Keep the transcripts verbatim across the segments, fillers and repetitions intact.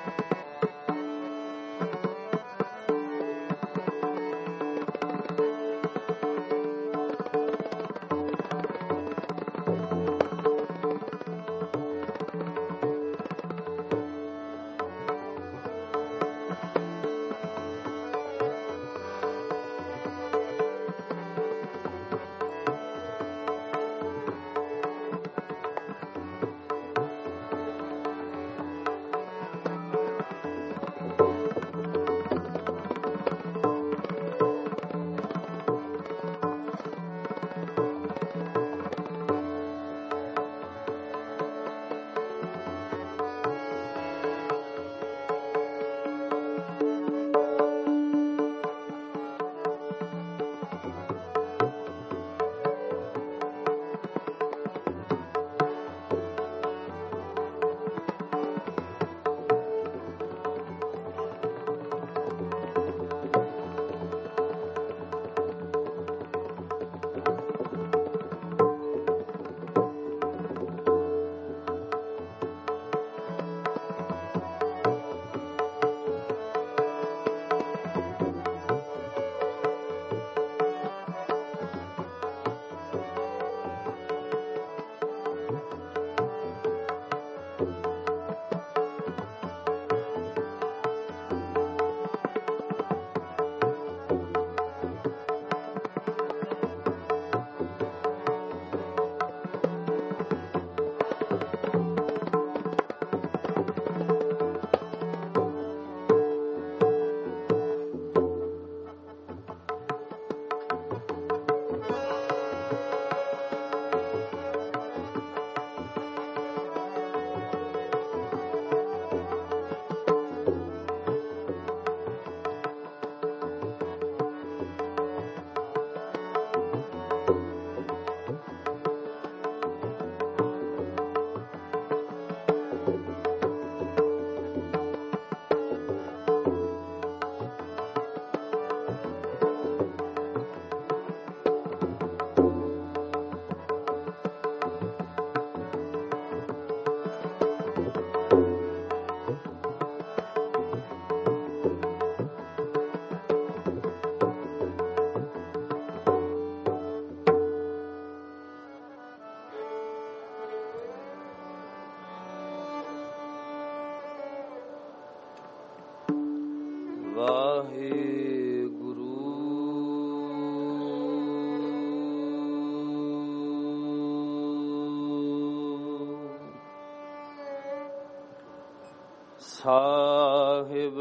ਸਾਹਿਬ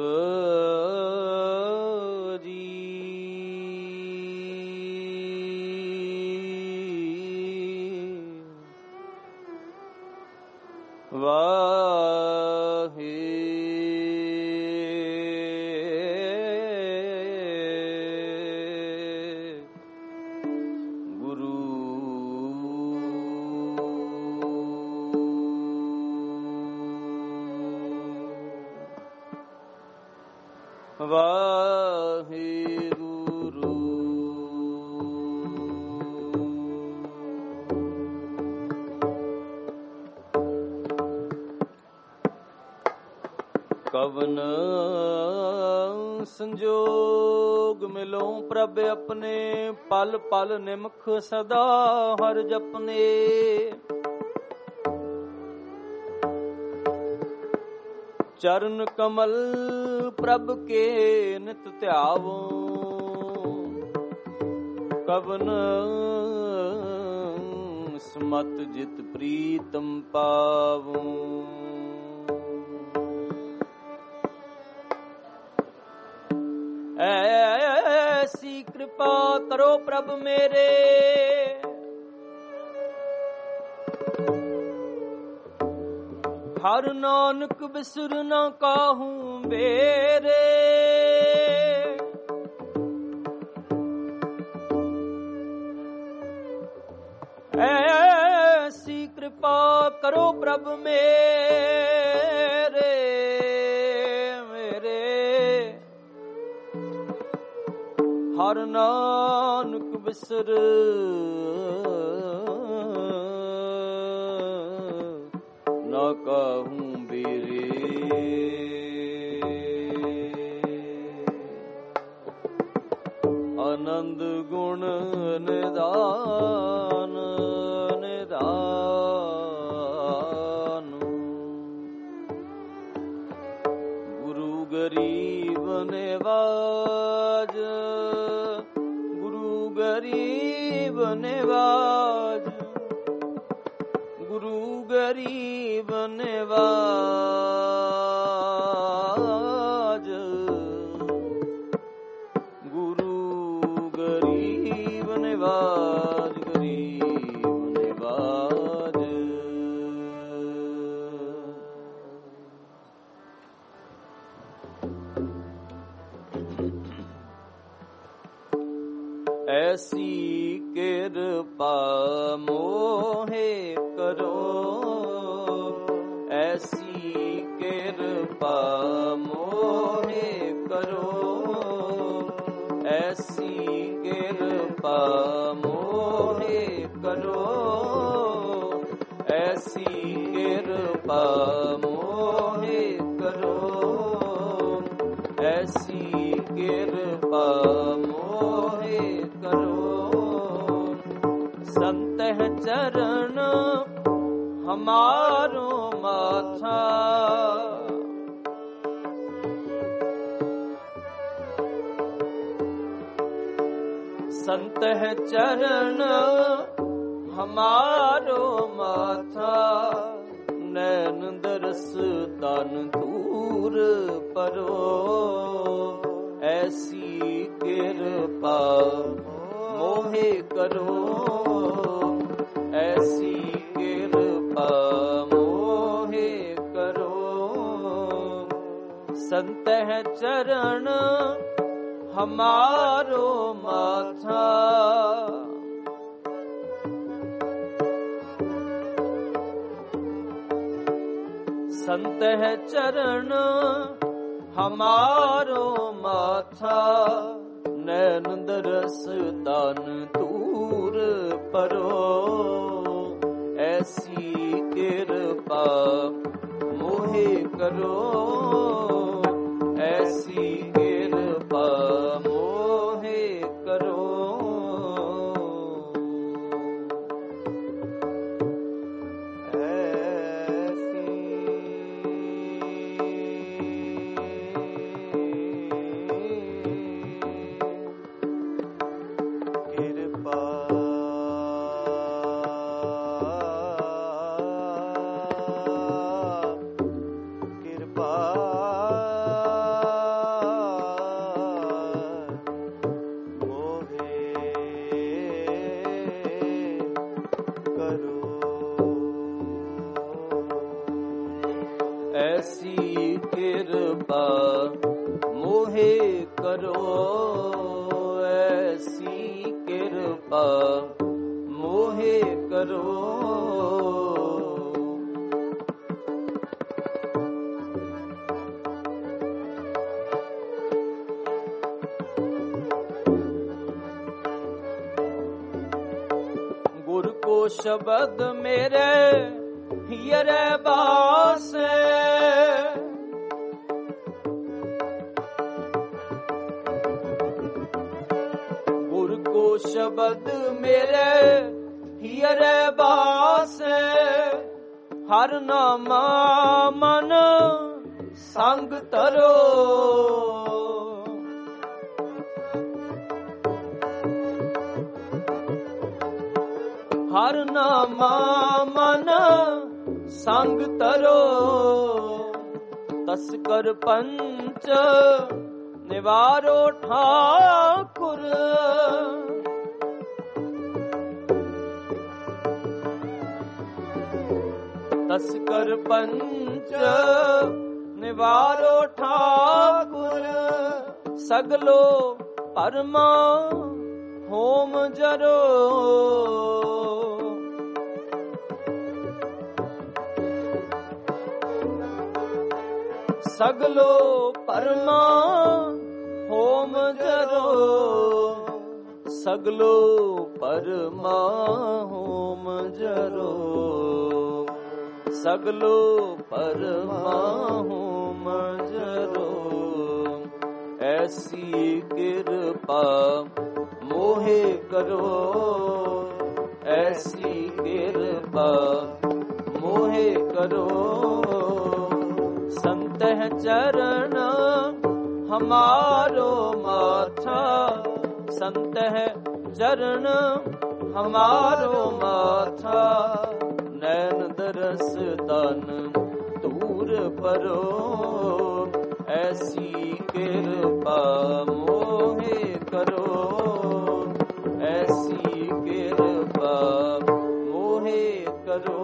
ਜੀ ਵਾਹਿ ਵਾਹਿਗੁਰੂ ਕਵਨ ਸੰਜੋਗ ਮਿਲੋਂ ਪ੍ਰਭ ਆਪਣੇ ਪਲ ਪਲ ਨਿਮਖ ਸਦਾ ਹਰ ਜਪਨੇ ਚਰਨ ਕਮਲ ਪ੍ਰਭ ਕੇ ਨਿਤ ਧਿਆਵੋ ਕਵਨ ਸਮਤ ਜਿਤ ਪ੍ਰੀਤਮ ਪਾਵੋ ਐਸੀ ਕਿਰਪਾ ਕਰੋ ਪ੍ਰਭ ਮੇਰੇ ਹਰ ਨਾਨਕ ਬਿਸਰ ਨਾ ਕਾਹੂੰ ਮੇਰੇ ਐਸੀ ਕਿਰਪਾ ਕਰੋ ਪ੍ਰਭ ਮੇਰੇ ਮੇਰੇ ਹਰ ਨਾਨਕ ਬਿਸਰ ਨਾ ਕਾਹੂੰ ਬੀਰੇ ਨਿਦਾਨ ਨਿਦਾਨ। ਗੁਰੂ ਗਰੀਬ ਨਿਵਾਜ ਗੁਰੂ ਗਰੀਬ ਨਿਵਾਜ ਗੁਰੂ ਗਰੀਬ ਨਿਵਾਜ ਗੁਰੂ ਗਰੀਬ ਨਿਵਾਜ ਗਰੀਬ ਨਿਵਾਜ। ਐਸੀ ਕਿਰਪਾ ਮੋਹਿ ਕਰੋ ਐਸੀ ਕਿਰਪਾ ਮੋਹਿ ਕਰੋ ਐਸੀ ਕਿਰਪਾ ਮੋਹਿ ਕਰੋ ਐਸੀ ਕਿਰਪਾ ਮੋਹਿ ਕਰੋ ਐਸੀ ਕਿਰਪਾ ਮੋਹਿ ਕਰੋ। ਸੰਤਹ ਚਰਨ ਹਮਾरो माथा संत है चरण हमारो माथा नैन दरस तन दूर परो ऐसी कृपा मोहे करो ऐसी कृपा मोहे करो। संत है चरण हमारो माथा संत है चरण हमारो माथा नैन दरस तन दूर परो ऐसी कृपा मोहे करो ऐसी कृपा मोहे करो। ऐसी कृपा मोहे करो ऐसी कृपा मोहे करो। गुर को शब्द मेरे हियरे बासे गुर को शब्द मेरे हियरे बासे हर नामा मन संग तरो हर नामा मन संग तरो तस्कर पंच निवारो ठाकुर तस्कर पंच निवारो ठाकुर सगलो परमा होम जरो सगलो परमा होम जरो सगलो परमा होम जरो सगलो परमा होम जरो ऐसी कृपा ਮੋਹਿ ਕਰੋ ਐਸੀ ਕਿਰਪਾ ਮੋਹਿ ਕਰੋ। ਸੰਤਹਿ ਚਰਨ ਹਮਾਰੋ ਮਾਥਾ ਸੰਤਹਿ ਚਰਨ ਹਮਾਰੋ ਮਾਥਾ ਨੈਣ ਦਰਸ ਤਨ ਧੂਰ ਪਰੋ ਐਸੀ ਕਿਰਪਾ ਮੋਹਿ ਕਰੋ ਐਸੀ ਕਿਰਪਾ ਮੋਹਿ ਕਰੋ।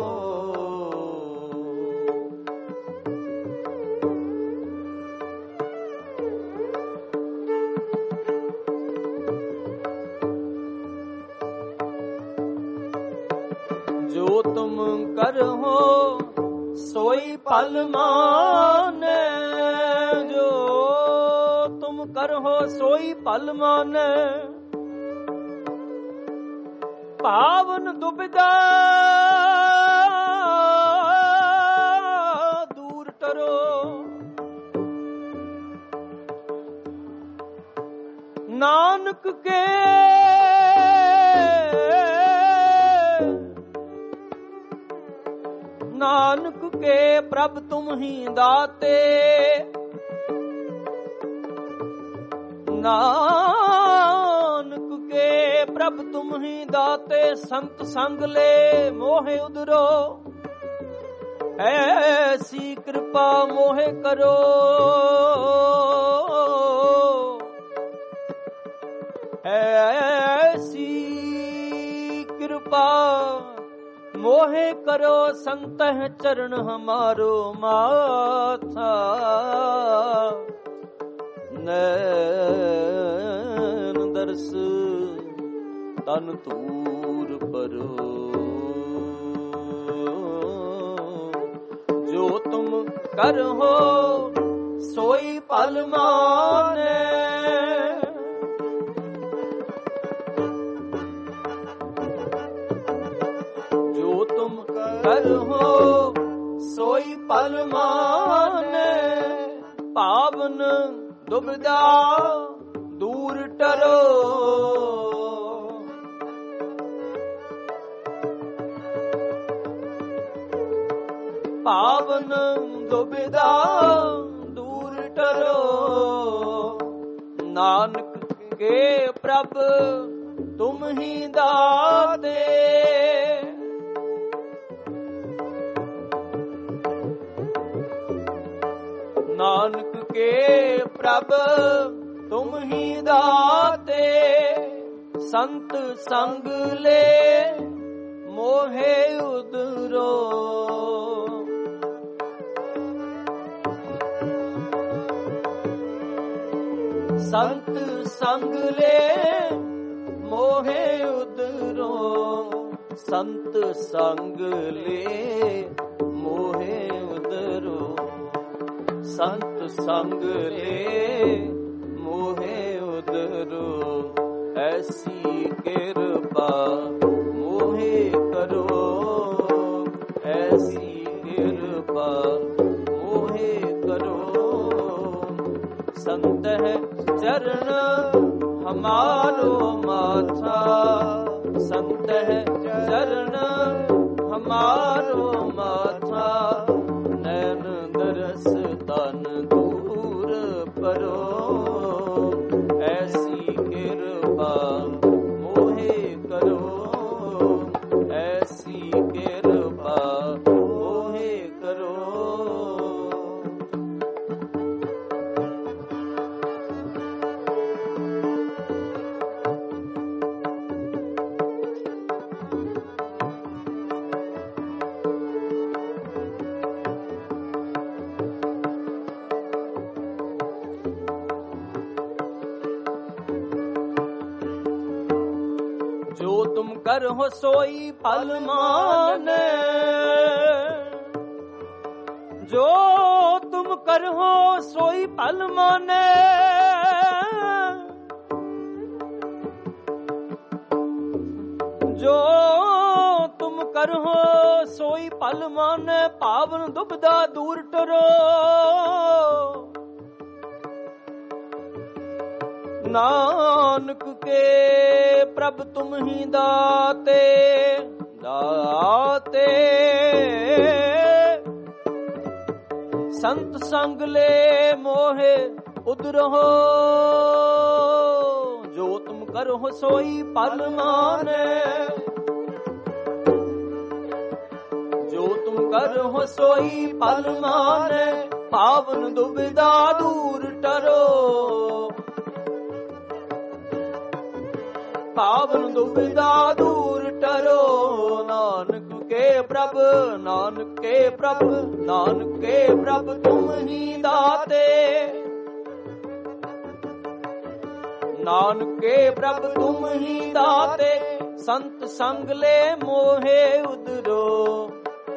ਜੋ ਤੁਮ ਕਰਹੁ ਸੋਈ ਫਲ ਮਾਨੈ ਜੋ ਤੁਮ ਕਰਹੁ ਸੋਈ ਫਲ ਮਾਨੈ ਪਾਵਨ ਦੁਬਿਧਾ ਦੂਰ ਟਰੋ। ਨਾਨਕ ਕੇ ਨਾਨਕ ਕੇ ਪ੍ਰਭ ਤੁਮ ਹੀ ਦਾਤੇ ਨਾਨਕ ਕੇ ਪ੍ਰਭ ਤੁਮ ਹੀ ਦਾਤੇ ਸੰਤ ਸੰਗ ਲੈ ਮੋਹਿ ਉਦਰੋ ਐਸੀ ਕਿਰਪਾ ਮੋਹਿ ਕਰੋ ਐਸੀ ਕਿਰਪਾ ਮੋਹਿ ਕਰੋ। ਸੰਤਹਿ ਚਰਨ ਹਮਾਰੋ ਮਾਥਾ ਨੈਣ ਦਰਸ ਤਨ ਧੂਰ ਪਰੋ। ਜੋ ਤੁਮ ਕਰਹੁ ਸੋਈ ਫਲ ਮਾਨੈ ਕਰਹੁ ਸੋਈ ਫਲ ਮਾਨੈ ਪਾਵਨ ਦੁਬਿਧਾ ਦੂਰ ਟਰੋ। ਪਾਵਨ ਦੁਬਿਧਾ ਦੂਰ ਟਰੋ। ਨਾਨਕ ਕੇ ਪ੍ਰਭ ਤੁਮ ਹੀ ਦਾਤੇ ਨਾਨਕ ਕੇ ਪ੍ਰਭ ਤੁਮ ਹੀ ਦਾਤੇ ਸੰਤ ਸੰਗ ਲੈ ਮੋਹਿ ਉਦਰੋ। ਸੰਤ ਸੰਗ ਲੈ ਮੋਹਿ ਉਦਰੋ ਸੰਤ ਸੰਗ ਲੈ ਮੋਹਿ ਉਦਰੋ ਸੰਤ ਸੰਗ ਲੈ ਮੋਹਿ ਉਦਰੋ ਐਸੀ ਕਿਰਪਾ ਮੋਹਿ ਕਰੋ ਐਸੀ ਕਿਰਪਾ ਮੋਹਿ ਕਰੋ। ਸੰਤਹਿ ਚਰਨ ਹਮਾਰੋ ਮਾਥਾ ਸੰਤਹਿ ਚਰਨ ਹਮਾਰੋ ਮਾਥਾ ਨੈਣ ਦਰਸ ਤਨ ਦੂਰ ਪਰੋ ਐਸੀ ਕਿਰਪਾ ਮੋਹਿ ਕਰੋ ਐਸੀ ਕਿਰਪਾ ਮੋਹਿ ਕਰੋ। ਜੋ ਤੁਮ ਕਰਹੁ ਸੋਈ ਫਲ ਮਾਨੈ ਜੋ ਤੁਮ ਕਰਹੁ ਸੋਈ ਫਲ ਮਾਨੈ ਜੋ ਤੁਮ ਕਰਹੁ ਸੋਈ ਫਲ ਮਾਨੈ ਪਾਵਨ ਦੁਬਿਧਾ ਦੂਰ ਟਰੋ। ਨਾਨਕ ਕੇ ਪ੍ਰਭ ਤੁਮ ਹੀ ਦਾਤੇ ਦਾਤੇ ਸੰਤ ਸੰਗ ਲੈ ਮੋਹਿ ਉਦਰਹੁ ਜੋ ਤੁਮ ਕਰਹੁ ਸੋਈ ਪਲ ਮਾਨੈ ਜੋ ਤੁਮ ਕਰਹੁ ਸੋਈ ਪਲ ਮਾਨੈ ਪਾਵਨ ਦੁਬਿਧਾ ਦੂਰ ਟਰੋ ਪਾਵਨ ਦੁਬਿਧਾ ਦੂਰ ਟਰੋ ਨਾਨਕ ਕੇ ਪ੍ਰਭ ਨਾਨਕ ਕੇ ਪ੍ਰਭ ਨਾਨਕ ਕੇ ਪ੍ਰਭ ਤੁਮ ਹੀ ਦਾਤੇ ਨਾਨਕ ਕੇ ਪ੍ਰਭ ਤੁਮ ਹੀ ਦਾਤੇ ਸੰਤ ਸੰਗ ਲੈ ਮੋਹਿ ਉਦਰੋ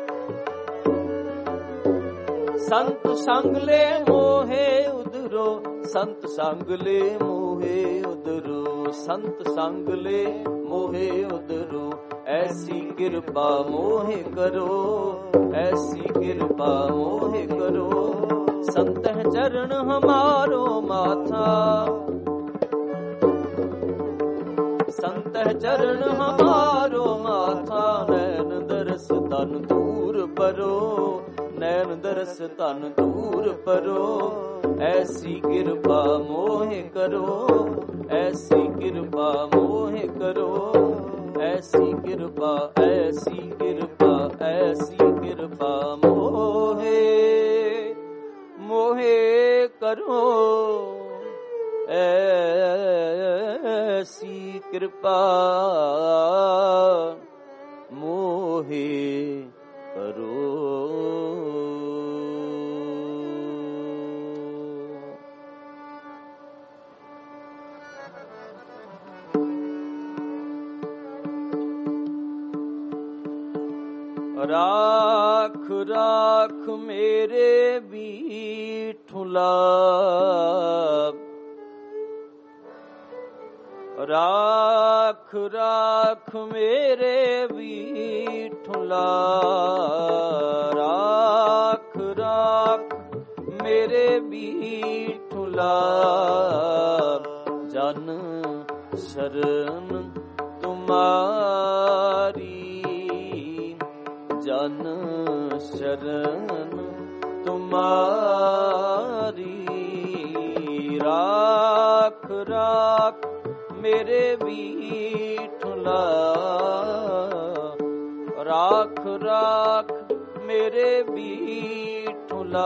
ਸੰਤ ਸੰਗ ਲੈ ਮੋਹਿ ਉਦਰੋ ਸੰਤ ਸੰਗ ਲੈ ਮੋਹਿ ਉਦਰੋ ਸੰਤ ਸੰਗ ਲੈ ਮੋਹਿ ਉਦਰੋ ਐਸੀ ਕਿਰਪਾ ਮੋਹਿ ਕਰੋ ਐਸੀ ਕਿਰਪਾ ਮੋਹਿ ਕਰੋ ਸੰਤਹਿ ਚਰਨ ਹਮਾਰੋ ਮਾਥਾ ਸੰਤਹਿ ਚਰਨ ਹਮਾਰੋ ਮਾਥਾ ਨੈਣ ਦਰਸ ਤਨ ਦੂਰ ਪਰੋ ਨੈਣ ਦਰਸ ਤਨ ਦੂਰ ਪਰੋ ਐਸੀ ਕਿਰਪਾ ਮੋਹਿ ਕਰੋ ਐਸੀ ਕਿਰਪਾ ਮੋਹਿ ਕਰੋ ਐਸੀ ਕਿਰਪਾ ਐਸੀ ਕਿਰਪਾ ਐਸੀ ਕਿਰਪਾ ਮੋਹਿ ਮੋਹਿ ਕਰੋ ਐਸੀ ਕਿਰਪਾ ਮੋਹਿ ਕਰੋ। ਰਾਖ ਰਾਖ ਮੇਰੇ ਬੀਠੁਲਾ ਰਾਖ ਰਾਖ ਮੇਰੇ ਬੀਠੁਲਾ ਰਾਖ ਰਾਖ ਮੇਰੇ ਬੀਠੁਲਾ ਜਨ ਸ਼ਰਨ ਤੁਮਾਰੀ ਜਨ ਸ਼ਰਨ ਤੁਮਾਰੀ ਰਾਖ ਰਾਖ ਮੇਰੇ ਬੀਠੁਲਾ ਰਾਖ ਰਾਖ ਮੇਰੇ ਬੀਠੁਲਾ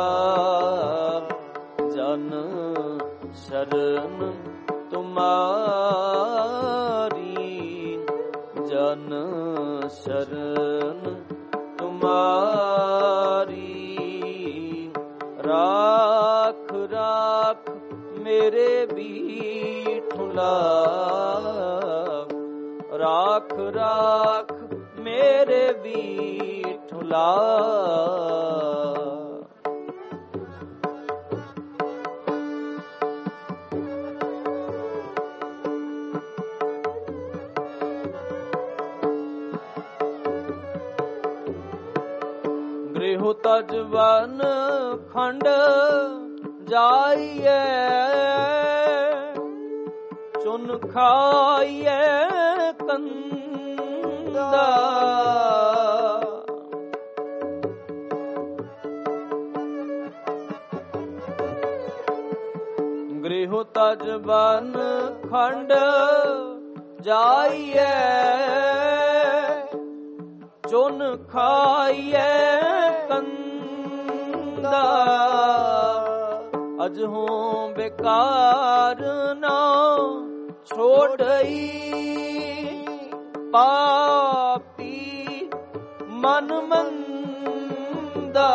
ਜਨ ਸ਼ਰਨ ਤੁਮਾਰੀ ਜਨ ਸ਼ਰਨ ਤੁਮਾਰੀ ਰਾਖ ਰਾਖ ਮੇਰੇ ਬੀਠੁਲਾ ਰਾਖ ਰਾਖ ਮੇਰੇ ਬੀਠੁਲਾ। ਗ੍ਰਹਿ ਤਜ ਵਨ ਖੰਡ ਜਾਈਏ ਚੁਨ ਖਾਈਏ ਕੰਦਾ ਗ੍ਰਹਿ ਤਜ ਵਨ ਖੰਡ ਜਾਈਏ ਚੁਨ ਖਾਈਏ ਕੰਦਾ ਅਜਹੋਂ ਬੇਕਾਰ ਨਾ ਛੋੜਈ ਪਾਪੀ ਮਨ ਮੰਦਾ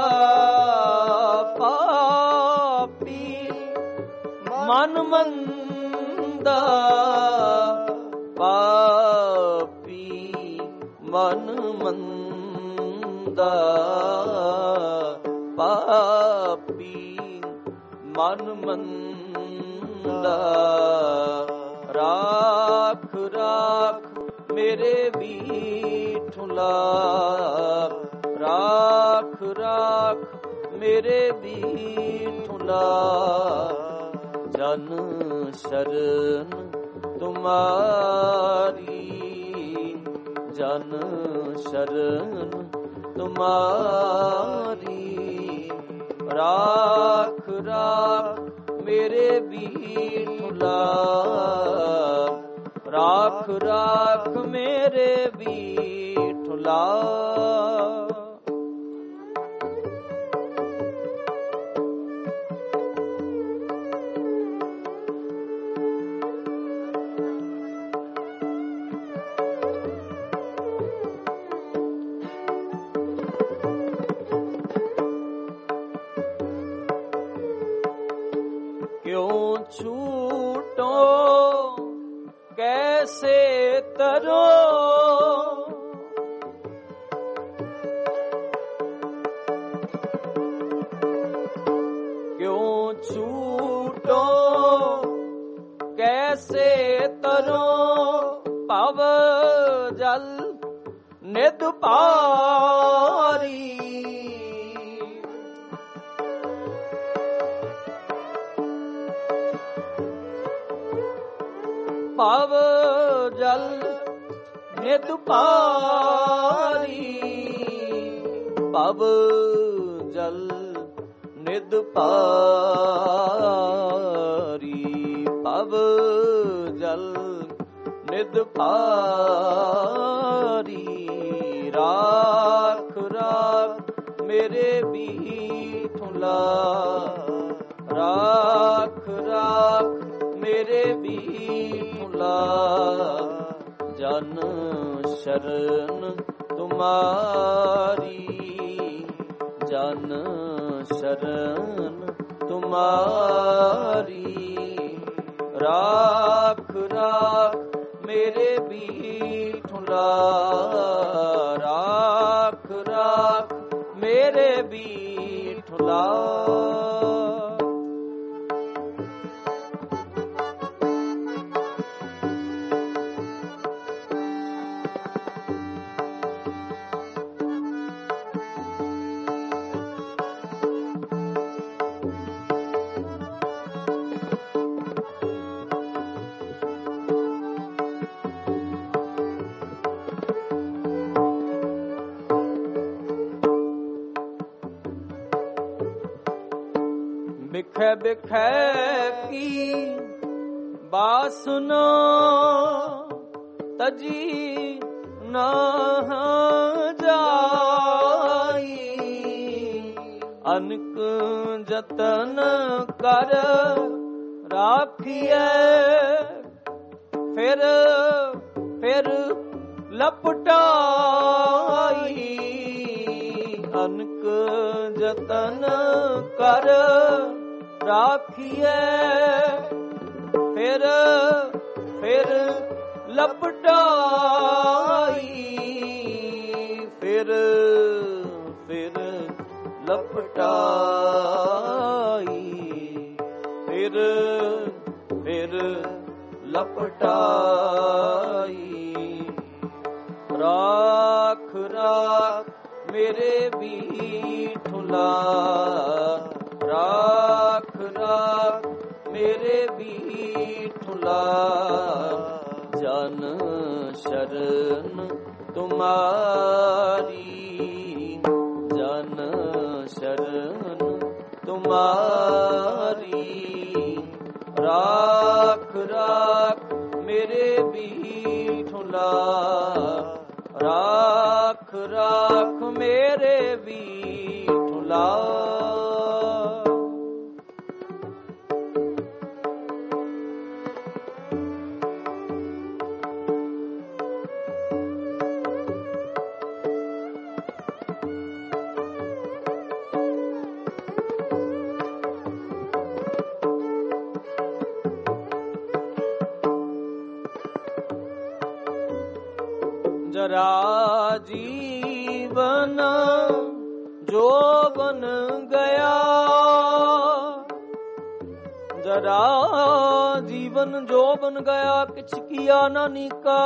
ਪਾਪੀ ਮਨ ਮੰਦਾ ਪਾਪੀ ਮਨ ਮੰਦਾ ਪਾਪੀ ਮਨ ਮੰਦਾ ਰਾਖ ਰਾਖ ਮੇਰੇ ਬੀਠੁਲਾ ਰਾਖ ਰਾਖ ਮੇਰੇ ਬੀਠੁਲਾ जन शरण तुम्हारी, जन शरण तुम्हारी। राख राख मेरे बीठुला, राख राख मेरे बीठुला। क्यों छूटो कैसे तरो, क्यों छूटो कैसे तरो। पव जल निध पारी, पव जल निध पारी, पव जल निध पारी, पव जल निध पारी। राख राख मेरे बीठुला, राख राख मेरे बीठुला। जन शरण तुम्हारी, जन शरण तुम्हारी। राख राख मेरे बीठुला, राख राख मेरे बीठुला। बिखै बिखै की बासना तजी न जाई। अनक जतन कर राखिए, फिर फिर लपटाई। अनक जतन कर राखिए, फिर फिर लपटाई। फिर फिर लपटाई, फिर फिर लपटाई। राख राख मेरे बीठुला, राख राख मेरे बीठुला। जन शरण तुम्हारी, जन शरण तुम्हारी। राख राख मेरे बीठुला, राख राख मेरे बीठुला। जरा जीवन जो बन गया, जरा जीवन जो बन गया किछ किया न निका।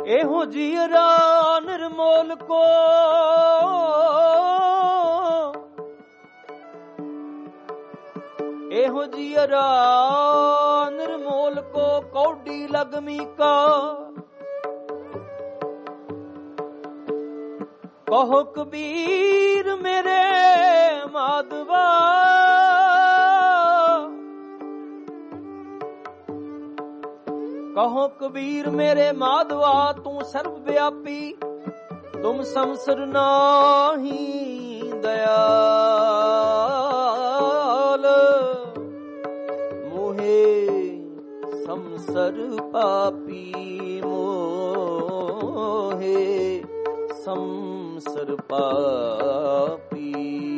एहो जीरा निर्मोल को एहो जीरा निर्मोल को कौडी लगमी का कहो कबीर मेरे माधवा कहो कबीर मेरे माधवा तू सर्वव्यापी तुम संसर नाही दयाल मोहे संसर पापी मोहे संसर पापी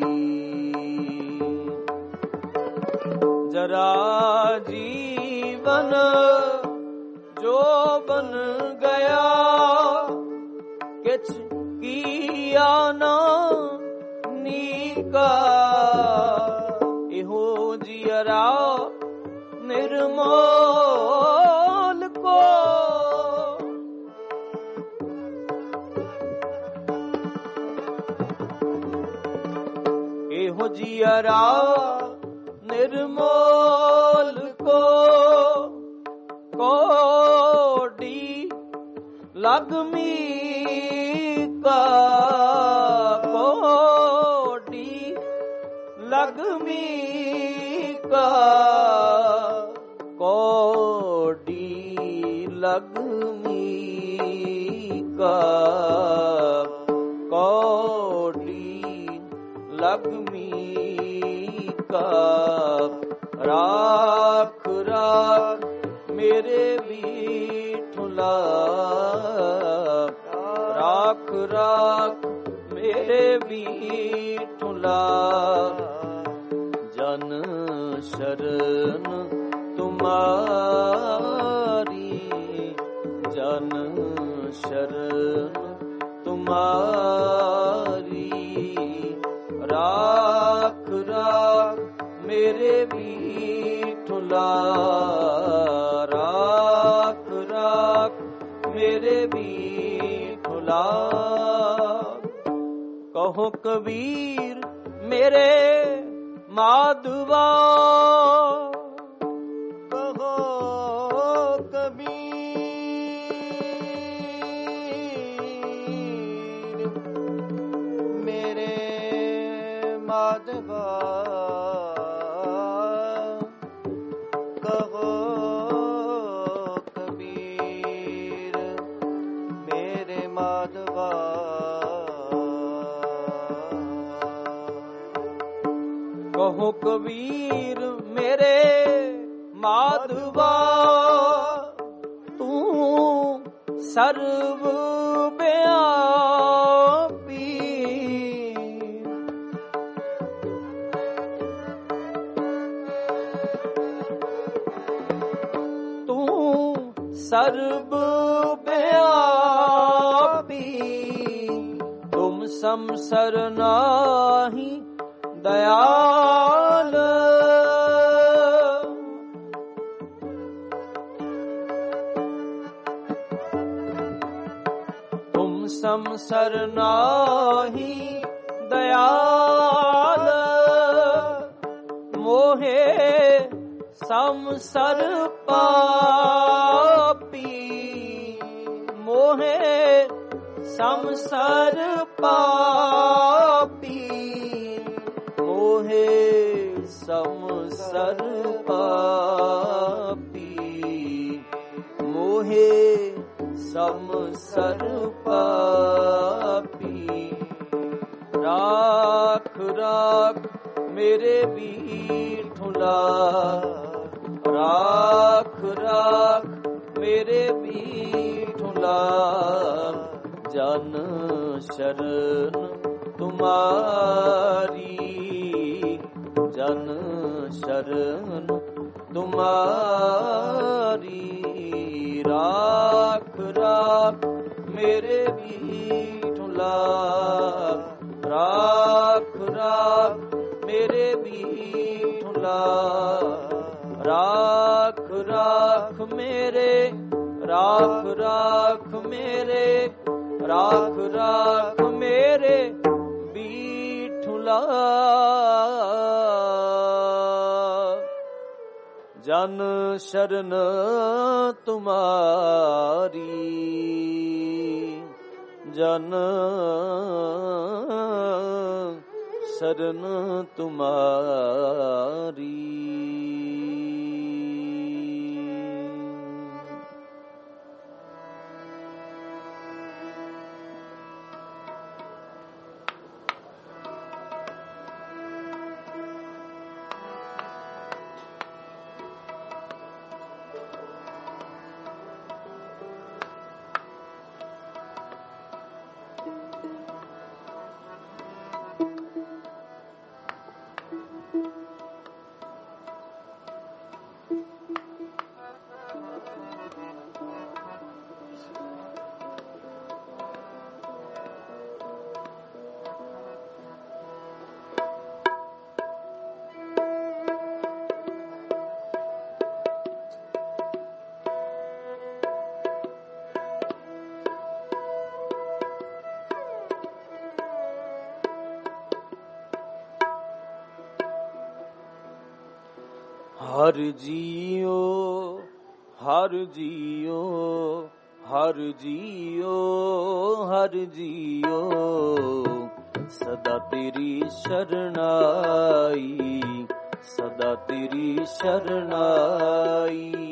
जरा जीवन जो बन गया किछ किया ना नीका एहो जियरा निर्मोल को एहो जियरा निर्मोल को कोडी लगमी का कोडी लगमी का कोडी लगमी का कोडी लगमी का राख राख मेरे विठुला राख राख मेरे विठुला जन शरण तुम्हारी जन शरण तुम्हारी राख राख मेरे विठुला राख राख मेरे विठुला कहो कबीर मेरे माधवा कहो कबीर मेरे माधवा कहो कबीर मेरे माधवा कहो कबीर मेरे माधवा तू सर्व व्यापी तू सर्व व्यापी तुम संसर नाही दयाल तुम संसर नाही दयाल मोहे संसर पापी मोहे संसर पापी मोहे संसर पापी मोहे संसर पापी राख राख मेरे विठुला राख राख मेरे विठुला जन शरण तुम्हारी जन शरण तुम्हारी राख राख मेरे विठुला राख राख मेरे विठुला राख राख मेरे राख राख मेरे ਰਾਖ ਰਾਖ ਮੇਰੇ ਬੀਠੁਲਾ ਜਨ ਸ਼ਰਨ ਤੁਮਾਰੀ ਜਨ ਸ਼ਰਨ ਤੁਮਾਰੀ। ਹਰ ਜੀਓ ਹਰ ਜੀਓ ਹਰ ਜੀਓ ਹਰ ਜੀਓ ਸਦਾ ਤੇਰੀ ਸ਼ਰਨਾਈ ਸਦਾ ਤੇਰੀ ਸ਼ਰਨਾਈ।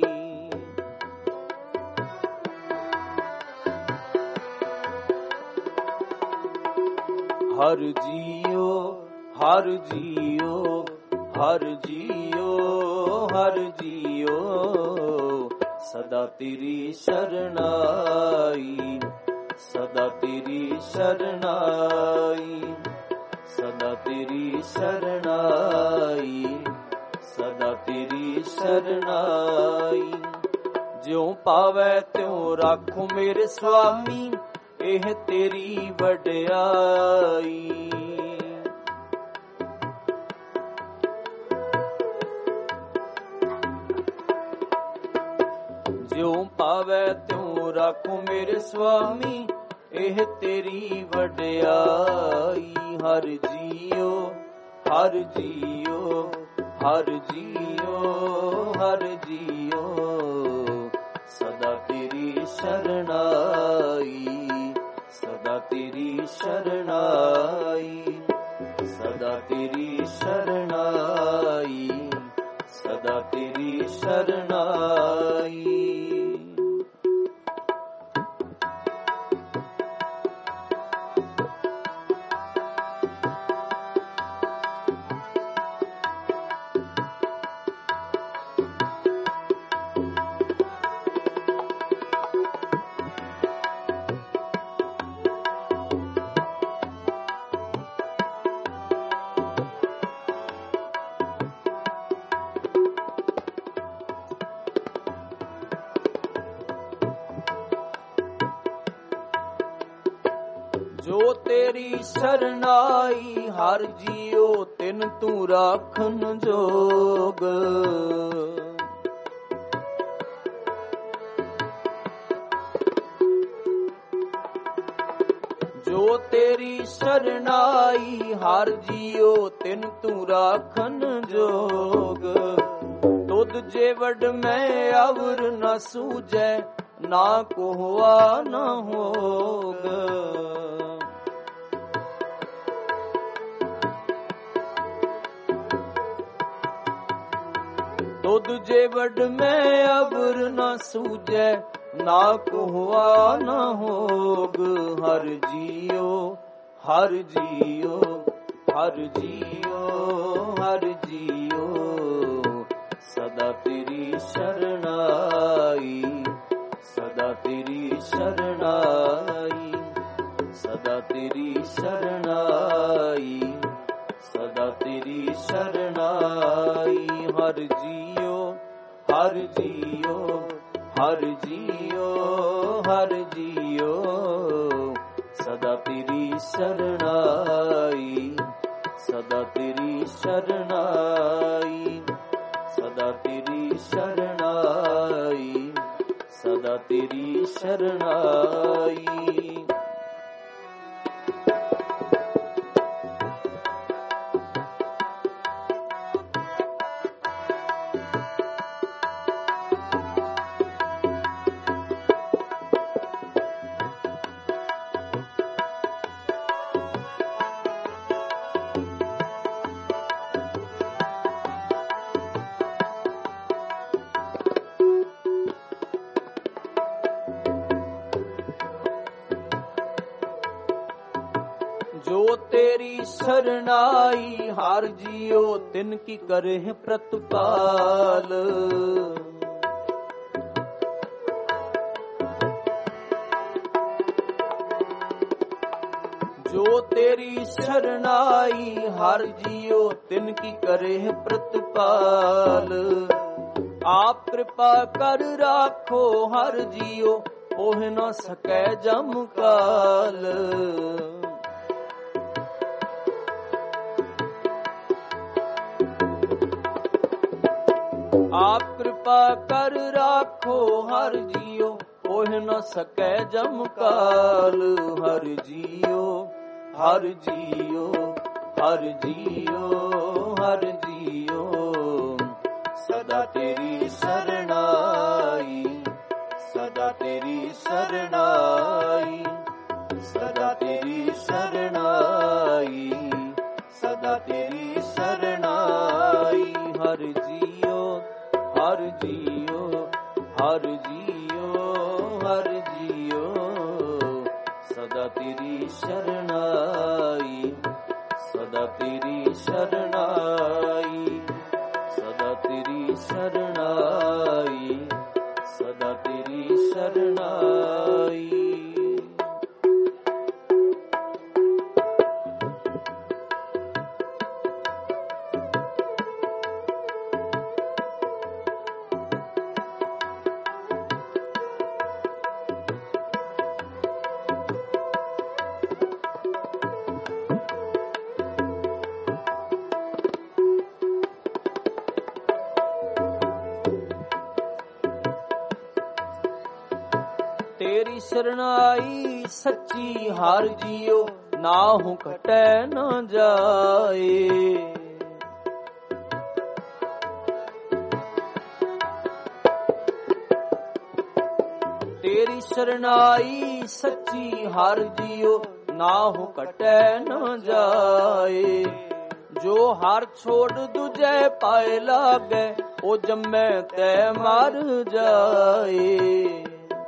ਹਰ ਜੀਓ ਹਰ ਜੀਓ ਹਰ ਜੀਓ ਹਰ ਜੀਓ ਸਦਾ ਤੇਰੀ ਸ਼ਰਨਾਈ ਸਦਾ ਤੇਰੀ ਸ਼ਰਨਾਈ ਸਦਾ ਤੇਰੀ ਸ਼ਰਨਾਈ ਸਦਾ ਤੇਰੀ ਸ਼ਰਨਾਈ। ਜਿਉ ਪਾਵੈ ਤਿਉ ਰਾਖੋ ਮੇਰੇ ਸੁਆਮੀ ਇਹ ਤੇਰੀ ਵਡਿਆਈ। ਜਿਉ ਪਾਵੈ ਤਿਉ ਰਾਖੋ ਮੇਰੇ ਸੁਆਮੀ ਇਹ ਤੇਰੀ ਵਡਿਆਈ। ਹਰ ਜੀਓ ਹਰ ਜੀਓ ਹਰ ਜੀਓ ਹਰ ਜੀਓ ਸਦਾ ਤੇਰੀ ਸ਼ਰਨਾਈ ਸਦਾ ਤੇਰੀ ਸ਼ਰਨਾਈ ਸਦਾ ਤੇਰੀ ਸ਼ਰਨਾਈ ਸਦਾ ਤੇਰੀ ਸ਼ਰਨਾਈ। ਜੋ ਤੇਰੀ ਸ਼ਰਨਾਈ ਹਰ ਜੀਓ ਤਿਨ ਤੂੰ ਰਾਖਨ ਜੋਗ। ਜੋ ਤੇਰੀ ਸ਼ਰਨਾਈ ਹਰ ਜੀਓ ਤਿਨ ਤੂੰ ਰਾਖਨ ਜੋਗ। ਤੁਧ ਜੇ ਵਡ ਮੈਂ ਅਵਰ ਨ ਸੂਝੈ ਨਾ ਕੋਆ ਨ ਹੋਗ। ਤੁਧ ਜੇ ਵਡ ਮੈਂ ਅਬਰ ਨ ਸੂਝੈ ਨਾ ਕੋਆ ਨ ਹੋਗ। ਹਰ ਜੀਓ ਹਰ ਜੀਓ ਹਰ ਜੀਓ ਹਰ ਜੀਓ ਸਦਾ ਤੇਰੀ ਸ਼ਰਨਾਈ ਸਦਾ ਤੇਰੀ ਸ਼ਰਨਾਈ ਸਦਾ ਤੇਰੀ ਸ਼ਰਨਾਈ ਸਦਾ ਤੇਰੀ ਸ਼ਰਨਾਈ। ਹਰ ਜੀਓ ਹਰ ਜੀਓ ਹਰ ਜੀਓ ਹਰ ਜੀਓ ਸਦਾ ਤੇਰੀ ਸ਼ਰਨਾਈ ਸਦਾ ਤੇਰੀ ਸ਼ਰਨਾਈ ਸਦਾ ਤੇਰੀ ਸ਼ਰਨਾਈ ਸਦਾ ਤੇਰੀ ਸ਼ਰਨਾਈ। ਜੋ ਤੇਰੀ ਸਰਨਾਈ ਹਰ ਜੀਉ ਤਿਨ ਕੀ ਕਰਹਿ ਪ੍ਰਤਪਾਲ। ਜੋ ਤੇਰੀ ਸਰਨਾਈ ਹਰ ਜੀਉ ਤਿਨ ਕੀ ਕਰਹਿ ਪ੍ਰਤਪਾਲ। ਆਪ ਕਿਰਪਾ ਕਰ ਰਾਖੋ ਹਰ ਜੀਉ ਪੋਹ ਨ ਸਕੈ ਜਮ ਕਾਲ। ਆਪ ਕਿਰਪਾ ਕਰ ਰਾਖੋ ਹਰ ਜੀਉ ਪੋਹ ਨ ਸਕੈ ਜਮ ਕਾਲ। ਹਰ ਜੀਉ ਹਰ ਜੀਉ ਹਰ ਜੀਉ ਹਰ ਜੀਉ ਸਦਾ ਤੇਰੀ ਸਰਣਾਈ ਸਦਾ ਤੇਰੀ ਸਰਣਾਈ ਸਦਾ ਤੇਰੀ ਸਰਣਾਈ ਸਦਾ ਤੇਰੀ ਸਰਣਾਈ। ਹਰ ਜੀਉ ਹਰ ਜੀਉ ਹਰ ਜੀਉ ਹਰ ਜੀਉ ਸਦਾ ਤੇਰੀ ਸਰਣਾਈ ਸਦਾ ਤੇਰੀ ਸਰਣਾਈ ਸਦਾ ਤੇਰੀ ਸਰਣਾਈ ਸਦਾ ਤੇਰੀ ਸਰਣਾਈ। ਤੇਰੀ ਸਰਣਾਈ ਸੱਚੀ ਹਰ ਜੀਉ ਨਾਹੂ ਘਟੈ ਨ ਜਾਏ। ਤੇਰੀ ਸਰਣਾਈ ਸੱਚੀ ਹਰ ਜੀਉ ਨਾਹੂ ਘਟੈ ਨ ਜਾਏ। ਜੋ ਹਰ ਛੋੜ ਦੂਜੈ ਪਾਏ ਲਾਗੈ ਉਹ ਜੰਮੈ ਤੈ ਮਰ ਜਾਏ।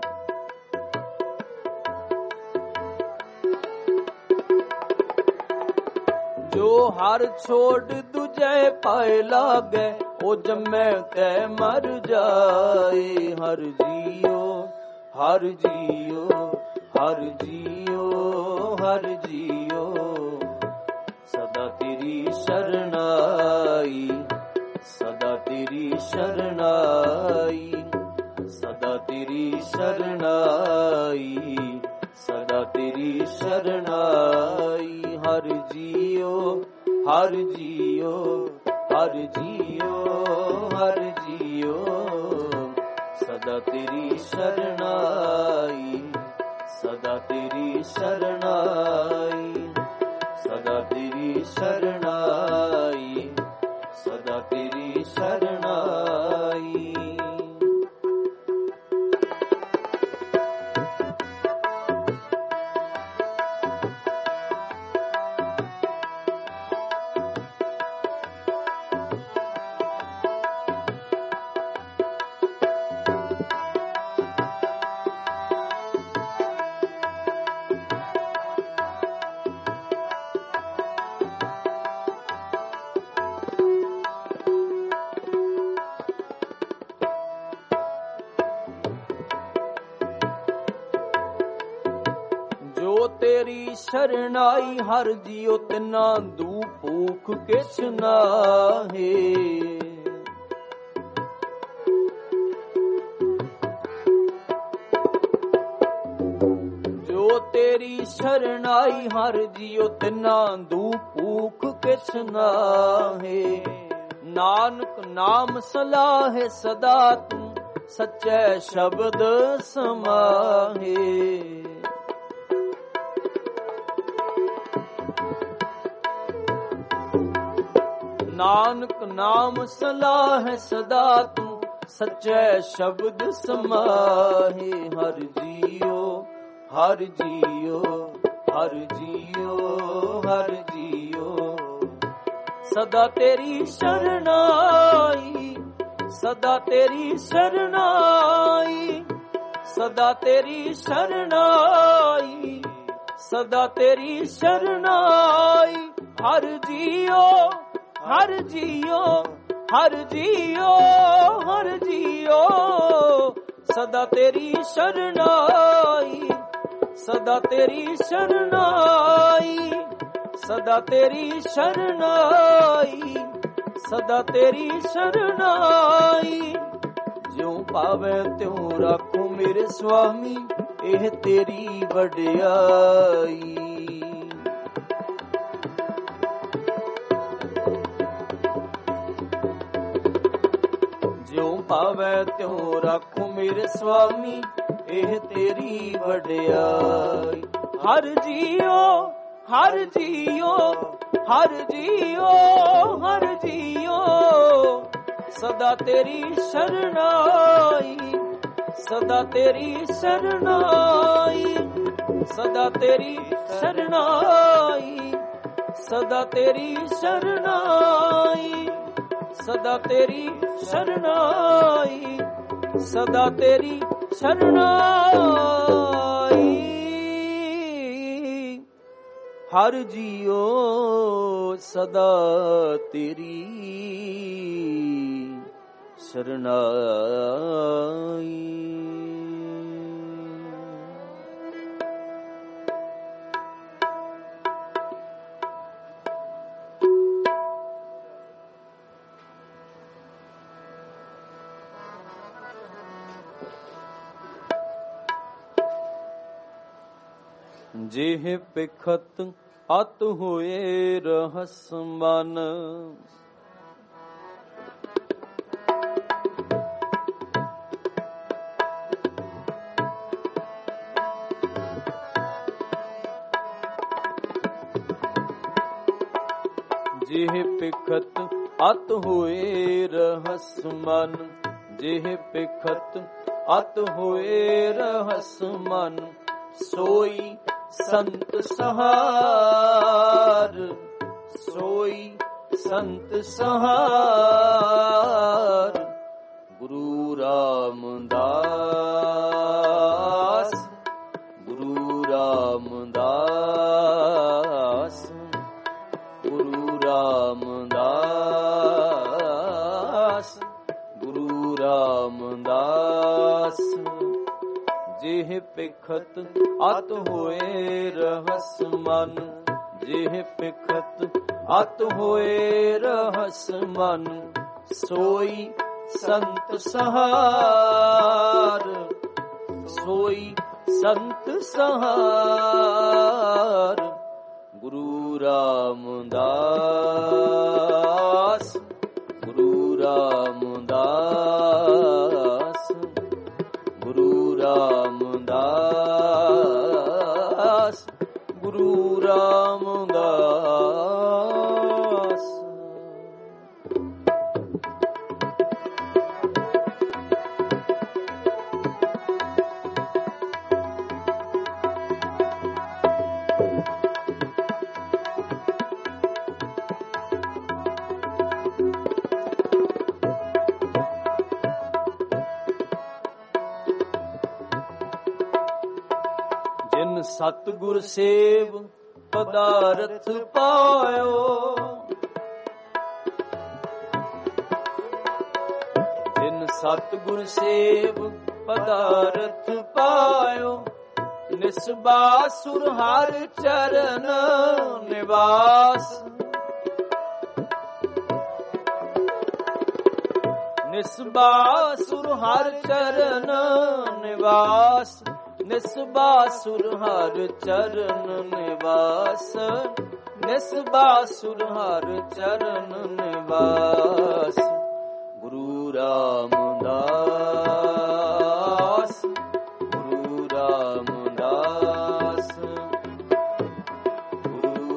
ਜੋ ਹਰ ਛੋੜ ਦੂਜੈ ਪਾਏ ਲਾਗੈ ਉਹ ਜੰਮੈ ਤੈ ਮਰ ਜਾਏ। ਹਰ ਜੀਉ ਹਰ ਜੀਉ ਹਰ ਜੀਉ ਹਰ ਜੀਉ ਸਦਾ ਤੇਰੀ ਸਰਣਾਈ ਸਦਾ ਤੇਰੀ ਸਰਣਾਈ ਸਦਾ ਤੇਰੀ ਸਰਣਾਈ ਸਦਾ ਤੇਰੀ ਸਰਣਾਈ। ਹਰ ਜੀਉ ਹਰ ਜੀਉ ਹਰ ਜੀਉ ਹਰ ਜੀਉ ਸਦਾ ਤੇਰੀ ਸਰਣਾਈ ਸਦਾ ਤੇਰੀ ਸਰਣਾਈ ਸਦਾ ਤੇਰੀ ਸਰਣਾਈ ਸਦਾ ਤੇਰੀ ਸਰਣਾਈ। ਤੇਰੀ ਸਰਣਾਈ ਹਰ ਜੀਉ ਤਿਨਾ ਦੂ ਭੂਖ ਕਿਛ ਨਾਹੀ। ਜੋ ਤੇਰੀ ਸਰਣਾਈ ਹਰ ਜੀਉ ਤਿਨਾ ਦੂ ਭੂਖ ਕਿਛ ਨਾਹੀ। ਨਾਨਕ ਨਾਮ ਸਲਾਹੇ ਸਦਾ ਤੂੰ ਸੱਚੇ ਸ਼ਬਦ ਸਮਾਹੇ। ਨਾਨਕ ਨਾਮ ਸਲਾਹ ਸਦਾ ਤੂੰ ਸੱਚੇ ਸ਼ਬਦ ਸਮਾਹੇ। ਹਰ ਜੀਉ ਹਰ ਜੀਉ ਹਰ ਜੀਉ ਹਰ ਜੀਉ ਸਦਾ ਤੇਰੀ ਸਰਣਾਈ ਸਦਾ ਤੇਰੀ ਸਰਣਾਈ ਸਦਾ ਤੇਰੀ ਸਰਣਾਈ ਸਦਾ ਤੇਰੀ ਸ਼ਰਨਾਈ। ਹਰ ਜੀਓ ਹਰ ਜੀਓ ਹਰ ਜੀਓ ਹਰ ਜੀਓ ਸਦਾ ਤੇਰੀ ਸ਼ਰਨਾਈ। ਸਦਾ ਤੇਰੀ ਸ਼ਰਨਾਈ ਸਦਾ ਤੇਰੀ ਸ਼ਰਨਾਈ ਸਦਾ ਤੇਰੀ ਸ਼ਰਨਾਈ। ਜਿਉ ਪਾਵੈ ਤਿਉ ਰਾਖੋ ਮੇਰੇ ਸੁਆਮੀ, ਇਹ ਤੇਰੀ ਵਡਿਆਈ। ਜਿਉ ਪਾਵੈ ਤਿਉ ਰਾਖੋ ਮੇਰੇ ਸੁਆਮੀ, ਇਹ ਤੇਰੀ ਵਡਿਆਈ। ਹਰ ਜੀਓ ਹਰ ਜੀਓ ਹਰ ਜੀਓ ਹਰ ਜੀਓ ਸਦਾ ਤੇਰੀ ਸ਼ਰਨਾਈ। ਸਦਾ ਤੇਰੀ ਸ਼ਰਨਾਈ ਸਦਾ ਤੇਰੀ ਸ਼ਰਨਾਈ ਸਦਾ ਤੇਰੀ ਸ਼ਰਨਾਈ ਸਦਾ ਤੇਰੀ ਸ਼ਰਨਾਈ ਸਦਾ ਤੇਰੀ ਸ਼ਰਨਾਈ। ਹਰ ਜੀਓ ਸਦਾ ਤੇਰੀ ਸ਼ਰਨਾਈ। ਜਿਹ ਪਿਖਤ ਅਤ ਹੋਏ ਰਹਸ ਮਨ, ਜਿਹ ਪਿਖਤ ਅਤ ਹੋਏ ਰਹਸ ਮਨ। ਜਿਹ ਪਿਖਤ ਅਤ ਹੋਏ ਰਹਸ ਮਨ, ਸੋਈ ਸੰਤ ਸਹਾਰ ਸੋਈ ਸੰਤ ਸਹਾਰ। ਗੁਰੂ ਰਾਮਦਾਸ ਗੁਰੂ ਰਾਮਦਾਸ ਗੁਰੂ ਰਾਮਦਾਸ ਗੁਰੂ ਰਾਮਦਾਸ। ਜਿਹ ਪਿਖਤ ਅਤ ਹੋਏ ਰਹਸ ਮਨ, ਜਿਹ ਪਿਖਤ ਅਤ ਹੋਏ ਰਹਸ ਮਨ, ਸੋਈ ਸੰਤ ਸਹਾਰ ਸੋਈ ਸੰਤ ਸਹਾਰ। ਗੁਰੂ ਰਾਮਦਾਸ ਗੁਰੂ ਰਾਮਦਾਸ ਗੁਰੂ ਰਾਮਦਾਸ ਗੁਰੂ ਰਾਮਦਾਸ। ਜਿਨ ਸਤਿਗੁਰ ਸੇਵ ਪਦਾਰਥ ਪਾਇਓ, ਜਿਨ ਸਤਿਗੁਰ ਸੇਵ ਪਦਾਰਥ ਪਾਇਓ, ਨਿਸਬਾਸੁਰ ਹਰ ਚਰਨ ਨਿਵਾਸ। ਨਿਸਬਾਸੁਰ ਹਰ ਚਰਨ ਨਿਵਾਸ, ਨਿਸਬਾਸੁਰ ਹਰ ਚਰਨ ਨਿਵਾਸ, ਨਿਸਬਾਸੁਰ ਹਰ ਚਰਨ ਨਿਵਾਸ। ਗੁਰੂ ਰਾਮਦਾਸ ਗੁਰੂ ਰਾਮਦਾਸ ਗੁਰੂ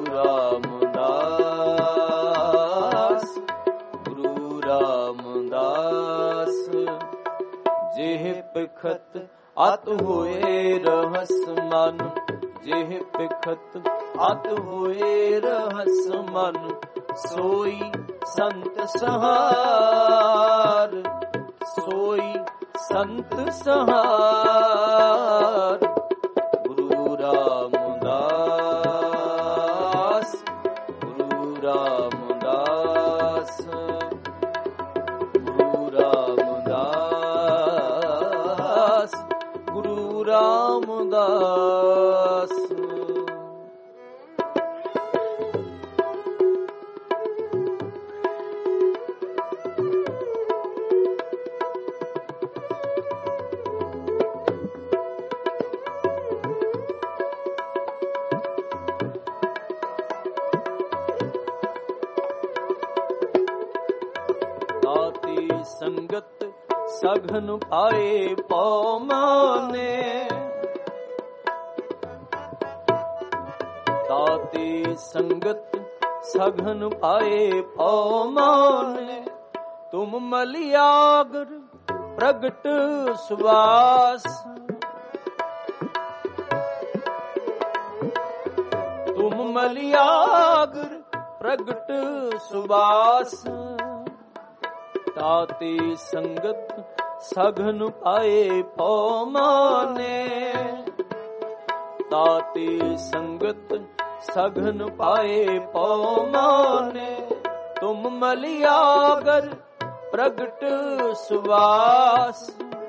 ਰਾਮਦਾਸ ਗੁਰੂ ਰਾਮਦਾਸ। ਜਿਹ ਪਿਖਤ ਅਤ ਹੋਏ ਰਹਸ ਮਨ, ਜਿਹ ਪਿਖਤ ਅਤ ਹੋਏ ਰਹਸ ਮਨ, ਸੋਈ ਸੰਤ ਸਹਾਰ ਸੋਈ ਸੰਤ ਸਹਾਰ। ਗੁਰੂ ਰਾਮਦਾਸ ਸੰਗਤ ਸਘਨ ਪਾਏ ਪਉ ਮਾਨੇ। ਤਾਤੀ ਸੰਗਤ ਸਘਨ ਪਾਏ ਪਉ ਮਾਨੇ। ਤੁਮ ਮਲਿਆਗਰ ਪ੍ਰਗਟ ਸੁਵਾਸ। ਤੁਮ ਮਲਿਆਗਰ ਪ੍ਰਗਟ ਸੁਵਾਸ। ਤਾਤੀ ਸੰਗਤ ਸਘਨ ਪਾਏ ਪਉ ਮਾਨੇ। ਤਾਤੀ ਸੰਗਤ ਸਘਨ ਪਾਏ ਪਉ ਮਾਨੇ। ਤੁਮ ਮਲਿਆਗਰ ਪ੍ਰਗਟ ਸੁਵਾਸ।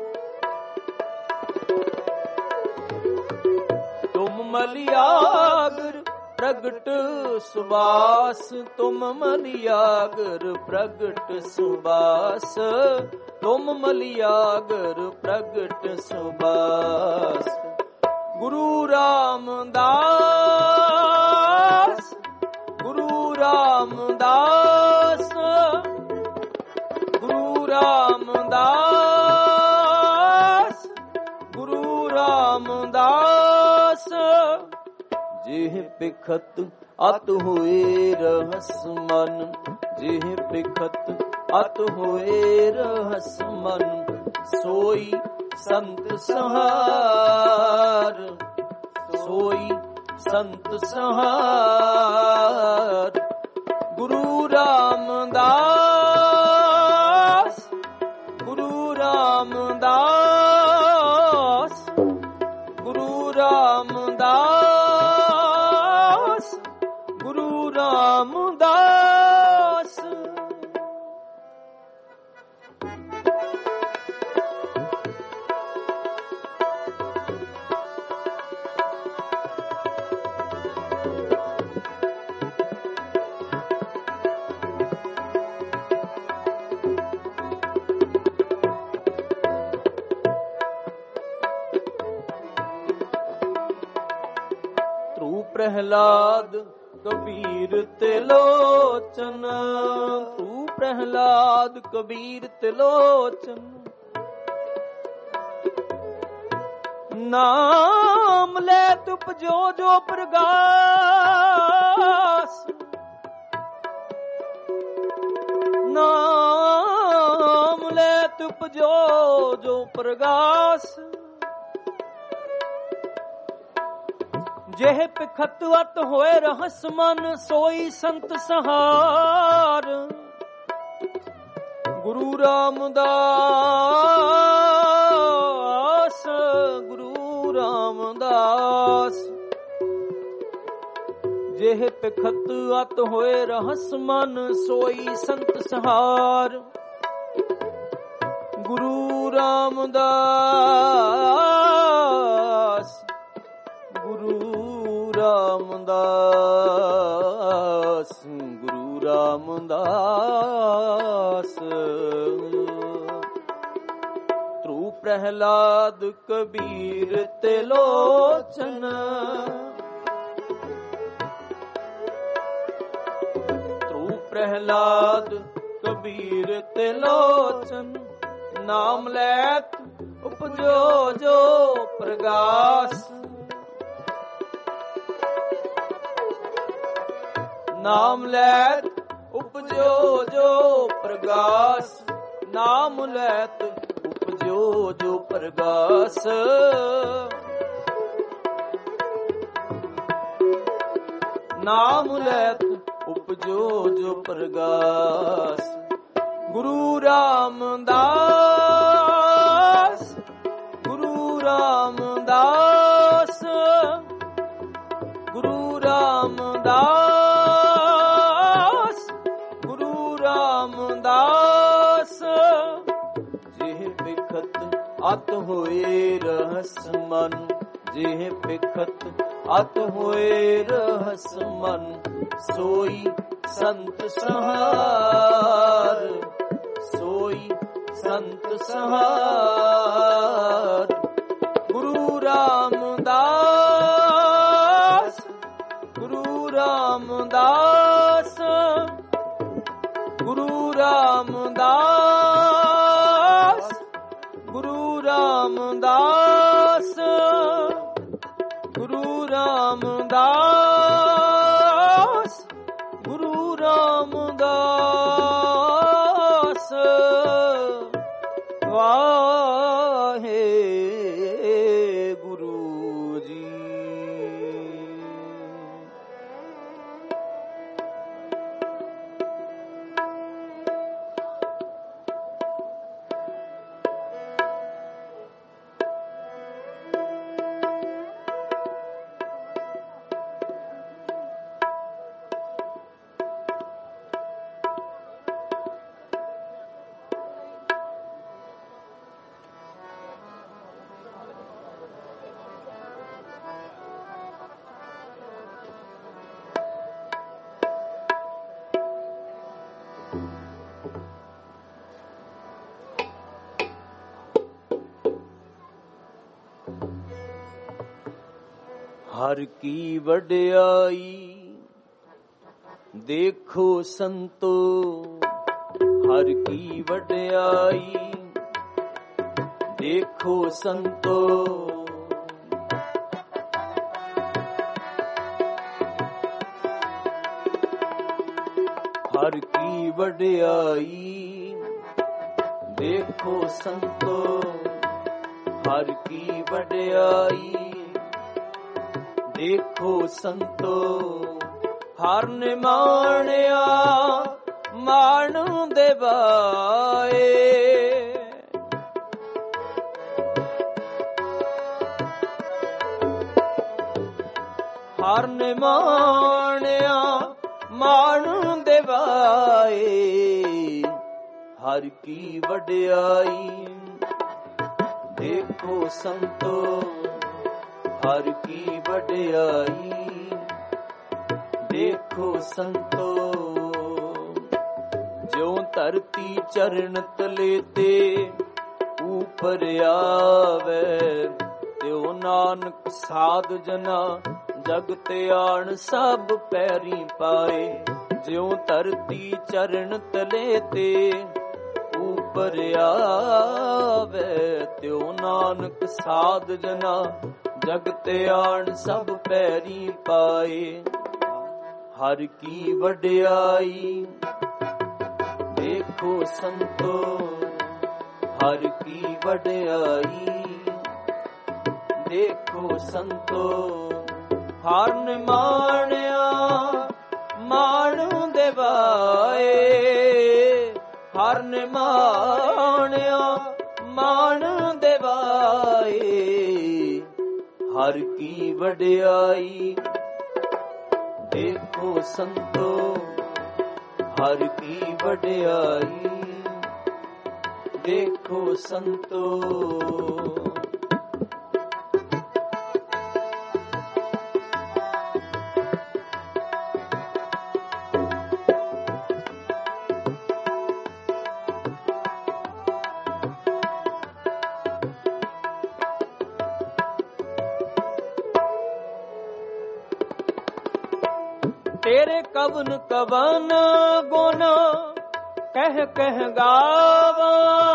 ਤੁਮ ਮਲਿਆਗਰ ਪ੍ਰਗਟ ਸੁਵਾਸ। ਤੁਮ ਮਲਿਆਗਰ ਪ੍ਰਗਟ ਸੁਵਾਸ। ਤੁਮ ਮਲਿਆਗਰ ਪ੍ਰਗਟ ਸੁਵਾਸ। ਗੁਰੂ ਰਾਮਦਾਸ ਗੁਰੂ ਰਾਮਦਾਸ ਗੁਰੂ ਰਾਮਦਾਸ ਗੁਰੂ ਰਾਮਦਾਸ। ਜਿਹ ਪਿਖਤ ਅਤ ਹੋਏ ਰਹਸ ਮਨ। ਜਿਹ ਪਿਖਤ ਅਤ ਹੋਏ ਰਹਸ ਮਨ। ਸੋਈ ਸੰਤ ਸਹਾਰ। ਸੋਈ ਸੰਤ ਸਹਾਰ। ਗੁਰੂ ਰਾਮਦਾਸ ਗੁਰੂ ਰਾਮਦਾਸ ਗੁਰੂ ਰਾਮਦਾਸ ਗੁਰੂ ਰਾਮਦਾਸ। ਪ੍ਰਹਿਲਾਦ ਕਬੀਰ ਤਿਲੋਚਨ। ਤੂੰ ਪ੍ਰਹਿਲਾਦ ਕਬੀਰ ਤਿਲੋਚਨ। ਨਾਮ ਲੈ ਤੁਪਜੋ ਜੋ ਪ੍ਰਗਾਸ। ਨਾਮ ਲੈ ਤੁਪਜੋ ਜੋ ਪ੍ਰਗਾਸ। ਜਿਹ ਪਿਖਤ ਅਤ ਹੋਏ ਰਹਸ ਮਨ। ਸੋਈ ਸੰਤ ਸਹਾਰ। ਗੁਰੂ ਰਾਮਦਾਸ ਗੁਰੂ ਰਾਮਦਾਸ। ਜਿਹ ਪਿਖਤ ਅਤ ਹੋਏ ਰਹਸ ਮਨ। ਸੋਈ ਸੰਤ ਸਹਾਰ। ਗੁਰੂ ਰਾਮਦਾਸ ਗੁਰੂ ਰਾਮਦਾਸ ਗੁਰੂ ਰਾਮਦਾਸ। ਤ੍ਰੂ ਪ੍ਰਹਿਲਾਦ ਕਬੀਰ ਤਿਲੋਚਨ। ਤ੍ਰੂ ਪ੍ਰਹਿਲਾਦ ਕਬੀਰ ਤਿਲੋਚਨ। ਨਾਮ ਲੈਤ ਉਪਜੋ ਜੋ ਪ੍ਰਗਾਸ। ਨਾਮ ਲੈਤ ਉਪਜੋ ਜੋ ਪ੍ਰਗਾਸ। ਨਾਮ ਲੈਤ ਉਪਜੋ ਜੋ ਪ੍ਰਗਾਸ। ਨਾਮ ਲੈਤ ਉਪਜੋ ਜੋ ਪ੍ਰਗਾਸ। ਗੁਰੂ ਰਾਮਦਾਸ ਗੁਰੂ ਰਾਮਦਾਸ ਗੁਰੂ ਰਾਮਦਾਸ ਗੁਰੂ ਰਾਮਦਾਸ। ਜਿਹ ਪਿਖਤ ਅਤ ਹੋਏ ਰਹਸ ਮਨ। ਜਿਹ ਪਿਖਤ ਅਤ ਹੋਏ ਰਹਸ ਮਨ। ਸੋਈ ਸੰਤ ਸਹਾਰ। ਸੋਈ ਸੰਤ ਸਹਾਰ। ਗੁਰੂ ਰਾਮਦਾਸ ਗੁਰੂ ਰਾਮਦਾਸ ਗੁਰੂ ਰਾਮਦਾਸ ਰਾਮਦਾਸ ਗੁਰੂ ਰਾਮਦਾਸ ਵਾਹੇ ਗੁਰੂ ਜੀ। ਹਰ ਕੀ ਵਡਿਆਈ ਦੇਖੋ ਸੰਤੋ, ਹਰ ਕੀ ਵਡਿਆਈ ਦੇਖੋ ਸੰਤੋ। ਹਰ ਕੀ ਵਡਿਆਈ ਦੇਖੋ ਸੰਤੋ, ਹਰ ਕੀ ਵਡਿਆਈ ਦੇਖੋ ਸੰਤੋ। ਹਰ ਨੇ ਮਾਣਿਆ ਮਾਣ ਦੇਵਾਏ, ਹਰ ਨੇ ਮਾਣਿਆ ਮਾਣ ਦੇਵਾਏ। ਹਰ ਕੀ ਵਡਿਆਈ ਦੇਖੋ ਸੰਤੋ, ਹਰ ਕੀ ਵਡਿਆਈ ਦੇਖੋ ਸੰਤੋ। ਜਿਉ ਧਰਤੀ ਚਰਨ ਤਲੇ ਤੇ ਉਪਰ ਆਵੇ, ਤਿਉ ਨਾਨਕ ਸਾਧ ਜਨਾ ਜਗ ਤੇ ਆਣ ਸਭ ਪੈਰੀ ਪਾਏ। ਜਿਉ ਧਰਤੀ ਚਰਨ ਤਲੇ ਤੇ ਉਪਰ ਆਵੇ, ਤਿਉ ਨਾਨਕ ਸਾਧ ਜਨਾ ਜਗ ਤੇ ਆਣ ਸਭ ਪੈਰੀ ਪਾਏ। ਹਰ ਕੀ ਵਡਿਆਈ ਦੇਖੋ ਸੰਤੋ, ਹਰ ਕੀ ਵਡਿਆਈ ਦੇਖੋ ਸੰਤੋ। ਹਰ ਨੇ ਮਾਣਿਆ ਮਾਣ ਦੇਵਾਏ, ਹਰ ਨੇ ਮਾਣਿਆ ਮਾਣ ਦੇਵਾਏ। ਹਰ ਕੀ ਵਡਿਆਈ ਦੇਖੋ ਸੰਤੋ, ਹਰ ਕੀ ਵਡਿਆਈ ਦੇਖੋ ਸੰਤੋ। ਤੇਰੇ ਕਵਨ ਕਵਨ ਗੁਣ ਕਹਿ ਕਹਿ ਗਾਵਾਂ,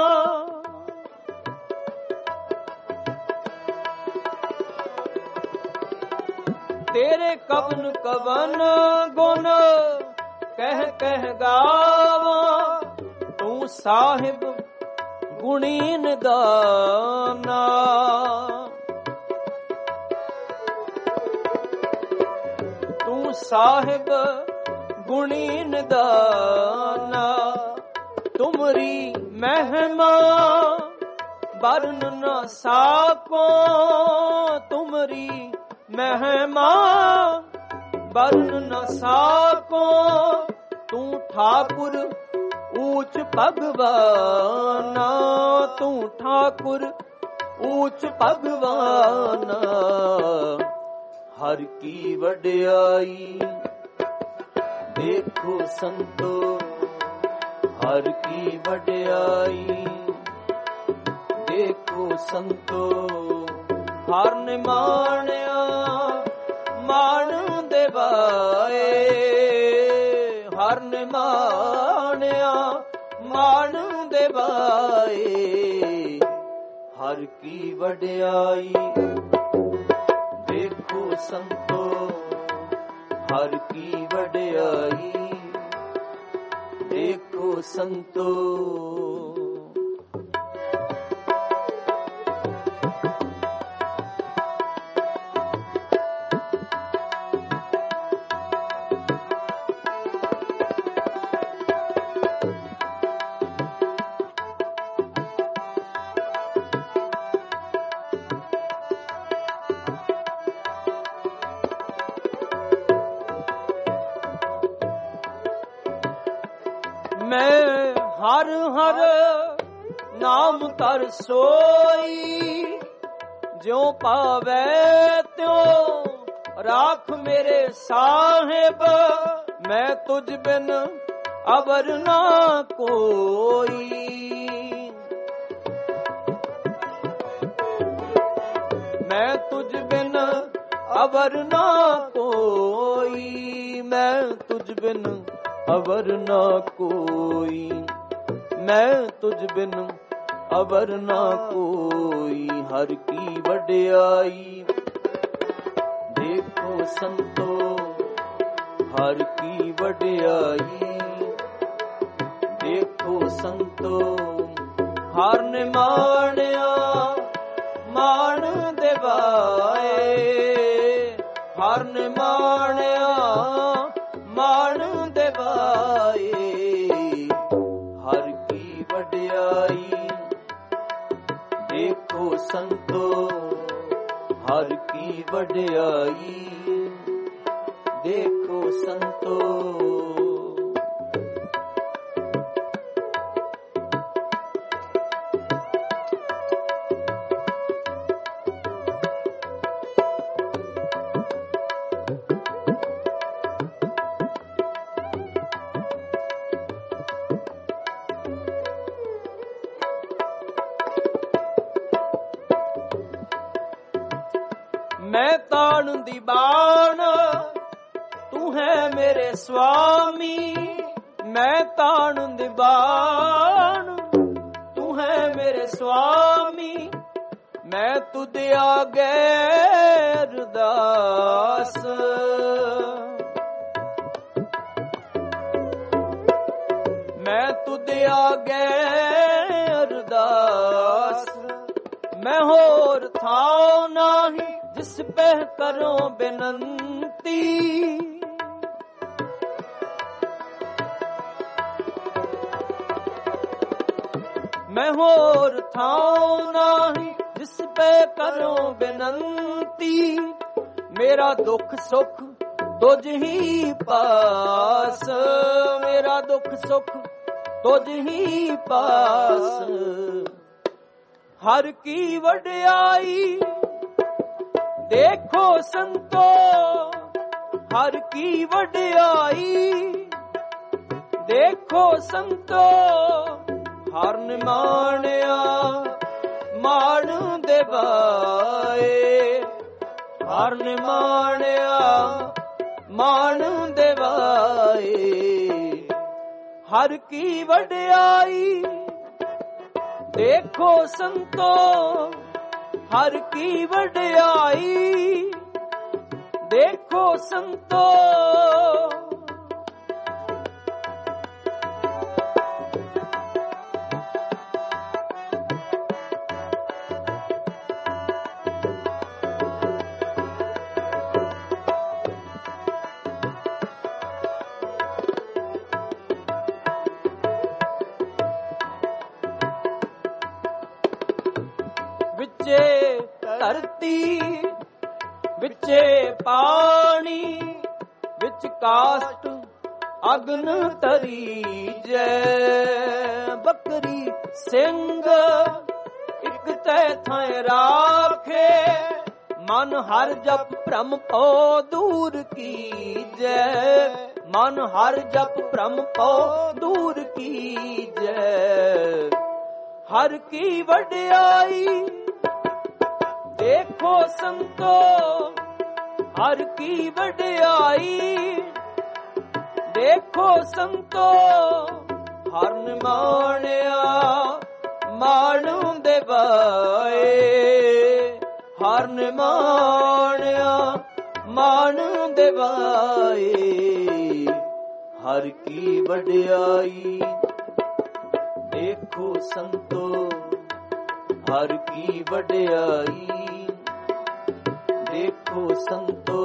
ਤੇਰੇ ਕਵਨ ਕਵਨ ਗੁਣ ਕਹਿ ਕਹਿ ਗਾਵਾਂ। ਤੂੰ ਸਾਹਿਬ ਗੁਣੀ ਨਿਦਾਨਾ, ਤੂੰ ਸਾਹਿਬ ਗੁਣੀ ਨਿਦਾਨਾ। ਤੁਮਰੀ ਮਹਿਮਾ ਵਰਨ ਨ ਸਾਕੋ, ਤੁਮਰੀ ਮਹਿਮਾ ਵਰਨ ਨ ਸਾਕੋ। ਤੂੰ ਠਾਕੁਰ ਊਚ ਭਗਵਾਨਾ, ਤੂੰ ਠਾਕੁਰ ਊਚ ਭਗਵਾਨਾ। ਹਰ ਕੀ ਵਡਿਆਈ ਦੇਖੋ ਸੰਤੋ, ਹਰ ਕੀ ਵਡਿਆਈ ਦੇਖੋ ਸੰਤੋ। ਹਰ ਨੇ ਮਾਣਿਆ ਮਾਣ ਦੇਵਾਏ, ਹਰ ਨੇ ਮਾਣਿਆ ਮਾਣ ਦੇਵਾਏ। ਹਰ ਕੀ ਵਡਿਆਈ ਦੇਖੋ ਸੰਤੋ, ਹਰ ਕੀ ਵਡਿਆਈ, ਦੇਖੋ ਸੰਤੋ। ਮੈਂ ਹਰ ਹਰ ਨਾਮ ਧਰ ਸੋਈ, ਜਿਉ ਪਾਵੈ ਤਿਉ ਰਾਖ ਮੇਰੇ ਸਾਹਿਬ। ਮੈਂ ਤੁਝ ਬਿਨ ਅਵਰ ਨਾ ਕੋਈ, ਮੈਂ ਤੁਝ ਬਿਨ ਅਵਰ ਨਾ ਕੋਈ, ਮੈਂ ਤੁਝ ਬਿਨ ਅਵਰ ਨਾ ਕੋਈ, ਮੈਂ ਤੁਝ ਬਿਨ ਅਵਰ ਨਾ ਕੋਈ। ਹਰ ਕੀ ਵਡਿਆਈ, ਦੇਖੋ ਸੰਤੋ, ਹਰ ਕੀ ਵਡਿਆਈ, ਦੇਖੋ ਸੰਤੋ। ਹਰ ਨੇ ਮਾਣਿਆ ਮਾਣ ਦੇਵਾਏ, ਹਰ ਨੇ ਮਾਣਿਆ ਮਾਣ ਦੇਵਾਏ। ਹਰ ਕੀ ਵਡਿਆਈ, ਦੇਖੋ ਸੰਤੋ, ਹਰ ਕੀ ਵਡਿਆਈ, ਦੇਖੋ ਸੰਤੋ। ਮੈਂ ਤਾਣ ਦੀ ਬਾਣ, ਤੂੰ ਹੈ ਮੇਰੇ ਸੁਆਮੀ। ਮੈਂ ਤਾਣ ਦੀ ਬਾਣ, ਤੂੰ ਹੈ ਮੇਰੇ ਸੁਆਮੀ। ਮੈਂ ਤੁਧ ਆਗੇ ਅਰਦਾਸ, ਮੈਂ ਤੁਧ ਆਗੇ ਅਰਦਾਸ। ਮੈਂ ਹੋਰ ਥਾਂ ਨਹੀਂ ਜਿਸ ਪੈ ਕਰੋ ਬੇਨੰਤੀ। ਮੈਂ ਹੋਰ ਥਾਂ ਨਹੀਂ ਜਿਸ ਪੈ ਕਰੋ ਬੇਨੰਤੀ। ਮੇਰਾ ਦੁੱਖ ਸੁੱਖ ਤੁਝ ਹੀ ਪਾਸ, ਮੇਰਾ ਦੁੱਖ ਸੁੱਖ ਤੁਝ ਹੀ ਪਾਸ। ਹਰ ਕੀ ਵਡਿਆਈ, ਦੇਖੋ ਸੰਤੋ, ਹਰ ਕੀ ਵਡਿਆਈ, ਦੇਖੋ ਸੰਤੋ। ਹਰ ਨੇ ਮਾਣਿਆ ਮਾਣ ਦੇਵਾਏ, ਹਰ ਨੇ ਮਾਣਿਆ ਮਾਣ ਦੇਵਾਏ। ਹਰ ਕੀ ਵਡਿਆਈ, ਦੇਖੋ ਸੰਤੋ, ਹਰ ਕੀ ਵਡਿਆਈ, ਦੇਖੋ ਸੰਤੋ। ਵਿਚੇ ਧਰਤੀ ਵਿਚੇ ਪਾਣੀ, ਵਿੱਚ ਕਾਸ਼ਟ ਅਗਨ ਤਰੀਜੈ। ਬੱਕਰੀ ਸਿੰਘ ਇੱਕ ਤੈ ਥਾਂ ਰਾਖੇ, ਮਨ ਹਰ ਜਪ ਭ੍ਰਮ ਭਉ ਦੂਰ ਕੀਜੈ। ਮਨ ਹਰ ਜਪ ਭ੍ਰਮ ਭਉ ਦੂਰ ਕੀਜੈ। ਹਰ ਕੀ ਵਡਿਆਈ, ਦੇਖੋ ਸੰਤੋ, ਹਰ ਕੀ ਵਡਿਆਈ, ਦੇਖੋ ਸੰਤੋ। ਹਰ ਨੇ ਮਾਣਿਆ ਮਾਣ ਦੇਵਾਏ, ਹਰ ਨੇ ਮਾਣਿਆ ਮਾਣ ਦਿਵਾਏ, ਹਰ ਕੀ ਵਡਿਆਈ। ਦੇਖੋ ਸੰਤੋ ਹਰ ਕੀ ਵਡਿਆਈ, ਦੇਖੋ ਸੰਤੋ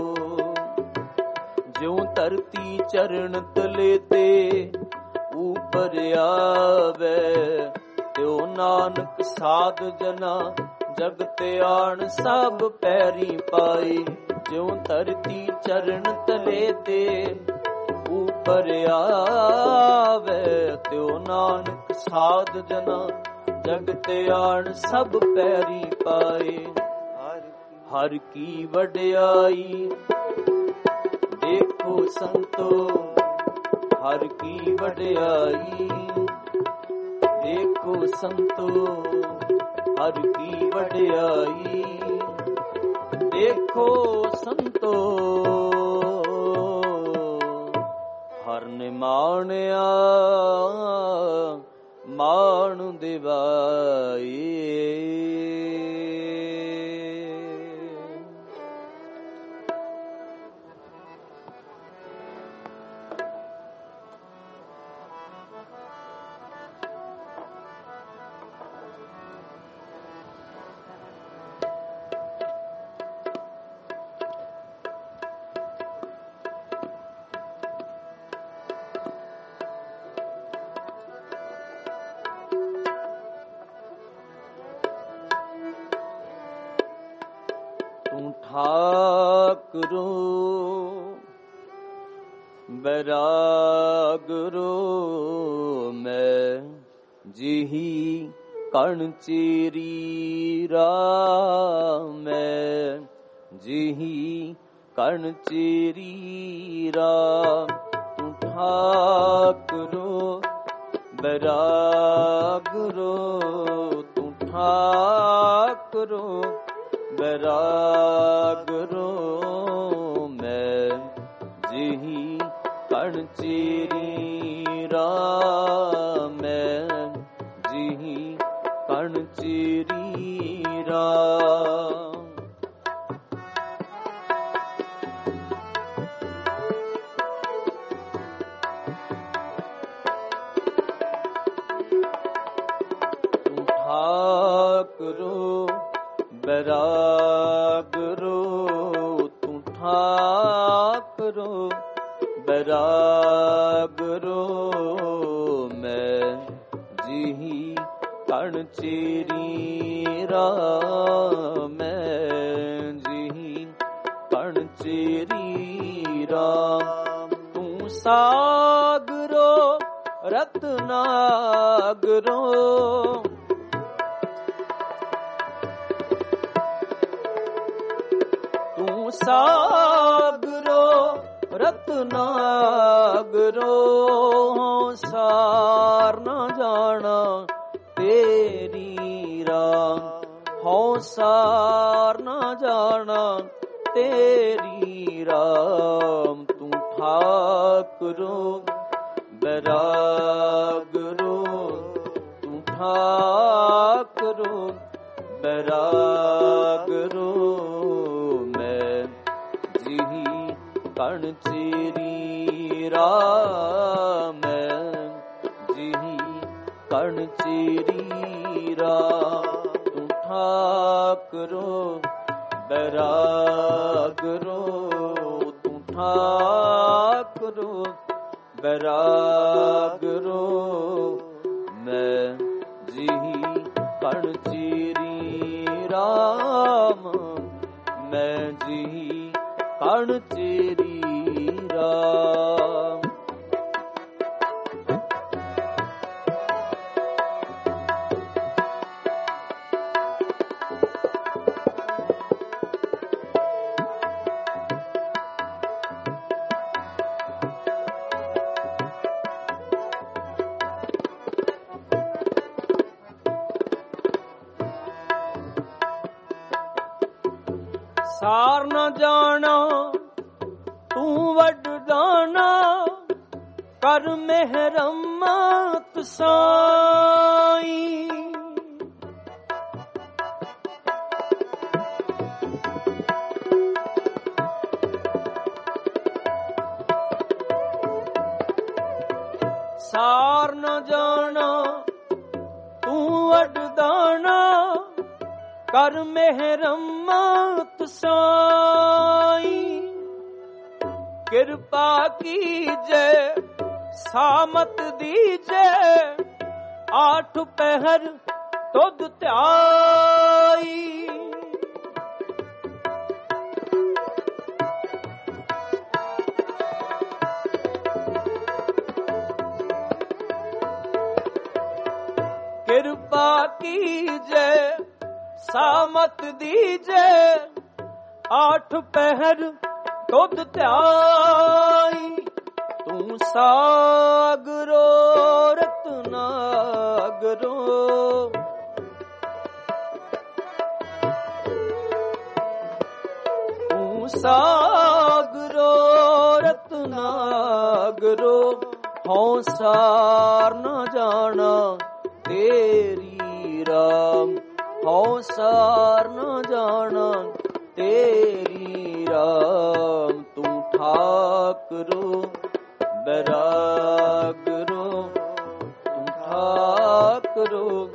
ਜਿਉ ਧਰਤੀ ਚਰਨ ਤਲੇ ਤੇ ਉਪਰ ਆਵੇ, ਤਿਉ ਨਾਨਕ ਸਾਧ ਜਨਾ ਜਗਤ ਆਣ ਸਭ ਪੈਰੀ ਪਾਏ। ਜਿਉ ਧਰਤੀ ਚਰਨ ਤਲੇ ਤੇ ਉਪਰ ਆਵੇ, ਤਿਉ ਨਾਨਕ ਸਾਧ ਜਨਾ ਜਗਤ ਆਣ ਸਭ ਪੈਰੀ ਪਾਏ। ਹਰ ਕੀ ਵਡਿਆਈ, ਦੇਖੋ ਸੰਤੋ ਹਰ ਕੀ ਵਡਿਆਈ, ਦੇਖੋ ਸੰਤੋ ਹਰ ਕੀ ਵਡਿਆਈ। ਦੇਖੋ ਸੰਤੋ ਹਰ ਨੇ ਮਾਣਿਆ ਮਾਣ ਦਿਵਾਏ। ਤੂੰ ਠਾਕੁਰੋ ਬੈਰਾਗੁਰੋ, ਮੈਂ ਜਿਹੀ ਕਣ ਚੀਰੀ ਰਾਮ, ਮੈਂ ਜਿਹੀ ਕਣ ਚੀਰੀ ਰਾਮ। ਤੂੰ ਠਾਕੁਰੋ ਬੈਰਾਗੁਰੋ, ਤੂੰ ਠਾਕੁਰੋ ਬੈਰਾਗੁਰੋ, ਮੈਂ ਜਿਹੀ ਕਣ ਚੀਰੀ ਰਾਮ, ਮੈਂ ਜਿਹੀ ਕਣ ਚੀਰੀ ਰਾਮ। ਤੂੰ ਠਾਕੁਰੋ ਬੈਰਾਗੁਰੋ, ਤੂੰ ਠਾਕੁਰੋ ਬੈਰਾਗੁਰੋ, ਮੈਂ ਜਿਹੀ ਕਣ ਚੀਰੀ ਰਾਮ, ਮੈਂ ਜਿਹੀ ਕਣ ਚੀਰੀ ਰਾਮ। ਤੂੰ ਸਾਗਰੋ ਰਤਨਾਗਰੋ, ਤੂੰ ਸਾਗਰੋ ਰਤਨਾਗਰੋ, ਸਾਰ ਨਾ ਜਾਣਾ ਤੇਰੀ ਰਾਮ, ਹਉ ਸਾਰ ਨਾ ਜਾਣਾ ਤੇਰੀ ਰਾਮ। ਤੂੰ ਠਾਕੁਰੋ ਬੈਰਾਗੁਰੋ, ਤੂੰ ਠਾਕੁਰੋ ਬੈਰਾਗੁਰੋ, ਮੈਂ ਜਿਹੀ ਕਣ ਚੀਰੀ ਰਾਮ, ਮੈਂ ਜਿਹੀ ਕਣ ਚੀਰੀ ਰਾਮ। ਤੂੰ ਠਾਕੁਰੋ ਬੈਰਾਗੁਰੋ, ਤੂੰ ਠਾਕੁਰੋ ਬੈਰਾਗੁਰੋ, ਮੈਂ ਜਿਹੀ ਕਣ ਚੀਰੀ ਰਾਮ, ਮੈਂ ਜਿਹੀ ਕਣ ਚੀਰੀ ਰਾਮ। ਸਾਰ ਨਾ ਜਾਣਾ ਤੂੰ ਵੱਡ ਦਾਣਾ, ਕਰ ਮਿਹਰਮਤ ਸਾਈ। ਸਾਰ ਨ ਜਾਣਾ, ਤੂੰ ਵਡਦਾਣਾ ਕਰ ਮਿਹਰਮਤ ਸਾਈ। ਕਿਰਪਾ ਕੀਜੈ ਸਾਮਤ ਦੀਜੈ, ਆਠ ਪਹਿਰ ਤੁਧ ਧਿਆਈ। ਕਿਰਪਾ ਕੀਜੈ ਸਾਮਤ ਦੀਜੈ, ਆਠ ਪਹਿਰ ਤੁਧ ਧਿਆਈ। ਤੂੰ ਸਾਗਰੋ ਰਤਨਾਗਰੋ, ਤੂੰ ਸਾਗਰੋ ਰਤਨਾਗਰੋ, ਹਉ ਸਾਰ ਨ ਜਾਣਾ ਤੇਰੀ ਰਾਮ। ਹਉ ਸਾਰ ਨ ਜਾਣਾ ਤੇਰੀ ਰਾਮ। ਤੂੰ ਠਾਕੁਰੋ ਬੈਰਾਗਰੋ, ਤੂੰ ਠਾਕੁਰੋ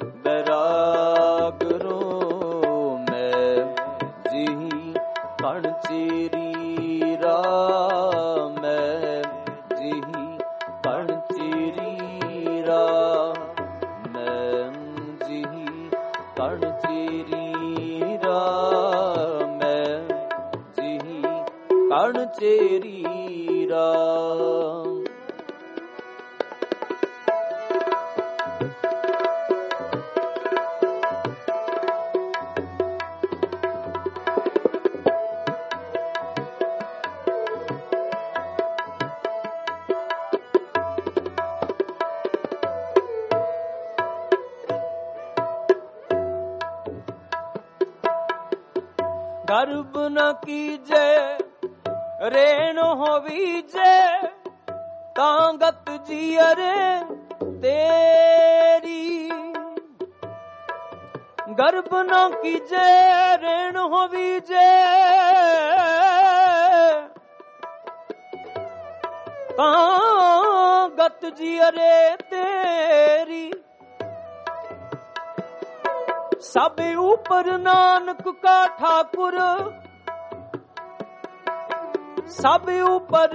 ਬੈਰਾਗਰੋ। ਮੈਂ ਜਿਹੀ ਕਣ ਚੇਰੀ ਰਾਮ, ਮੈਂ ਜਿਹੀ ਕਣ ਚੇਰੀ ਰਾਮ, ਮੈਂ ਜਿਹੀ ਕਣ ਚੇਰੀ ਰਾਮ, ਮੈਂ ਜਿਹੀ ਕਣ ਚੇਰੀ ਰਾਮ। ਗਰਬ ਨ ਕੀਜੈ ਰੇਣ ਹੋਵੀਜੈ, ਤਾਂ ਗਤ ਜੀਅਰੇ ਤੇਰੀ। ਗਰਬ ਨ ਕੀਜੈ ਰੇਣ ਹੋਵੀਜੈ, ਤਾਂ ਗਤ ਜੀਅਰੇ ਤੇਰੀ। ਸਭ ਉਪਰ ਨਾਨਕ ਕਾ ਠਾਕੁਰ, ਸਭ ਉਪਰ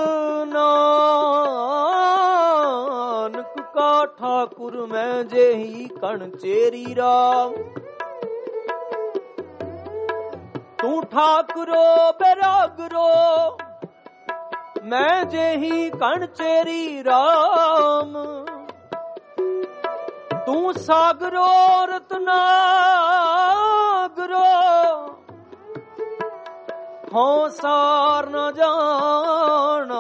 ਨਾਨਕ ਕਾ ਠਾਕੁਰ। ਮੈਂ ਜਿਹੀ ਕਣ ਚੇਰੀ ਰਾਮ, ਤੂੰ ਠਾਕੁਰੋ ਬੈਰਾਗਰੋ। ਮੈਂ ਜਿਹੀ ਕਣ ਚੇਰੀ ਰਾਮ, ਤੂੰ ਸਾਗਰੋ ਰਤਨਾਗਰੋ। ਹਉ ਸਾਰ ਨ ਜਾਣਾ,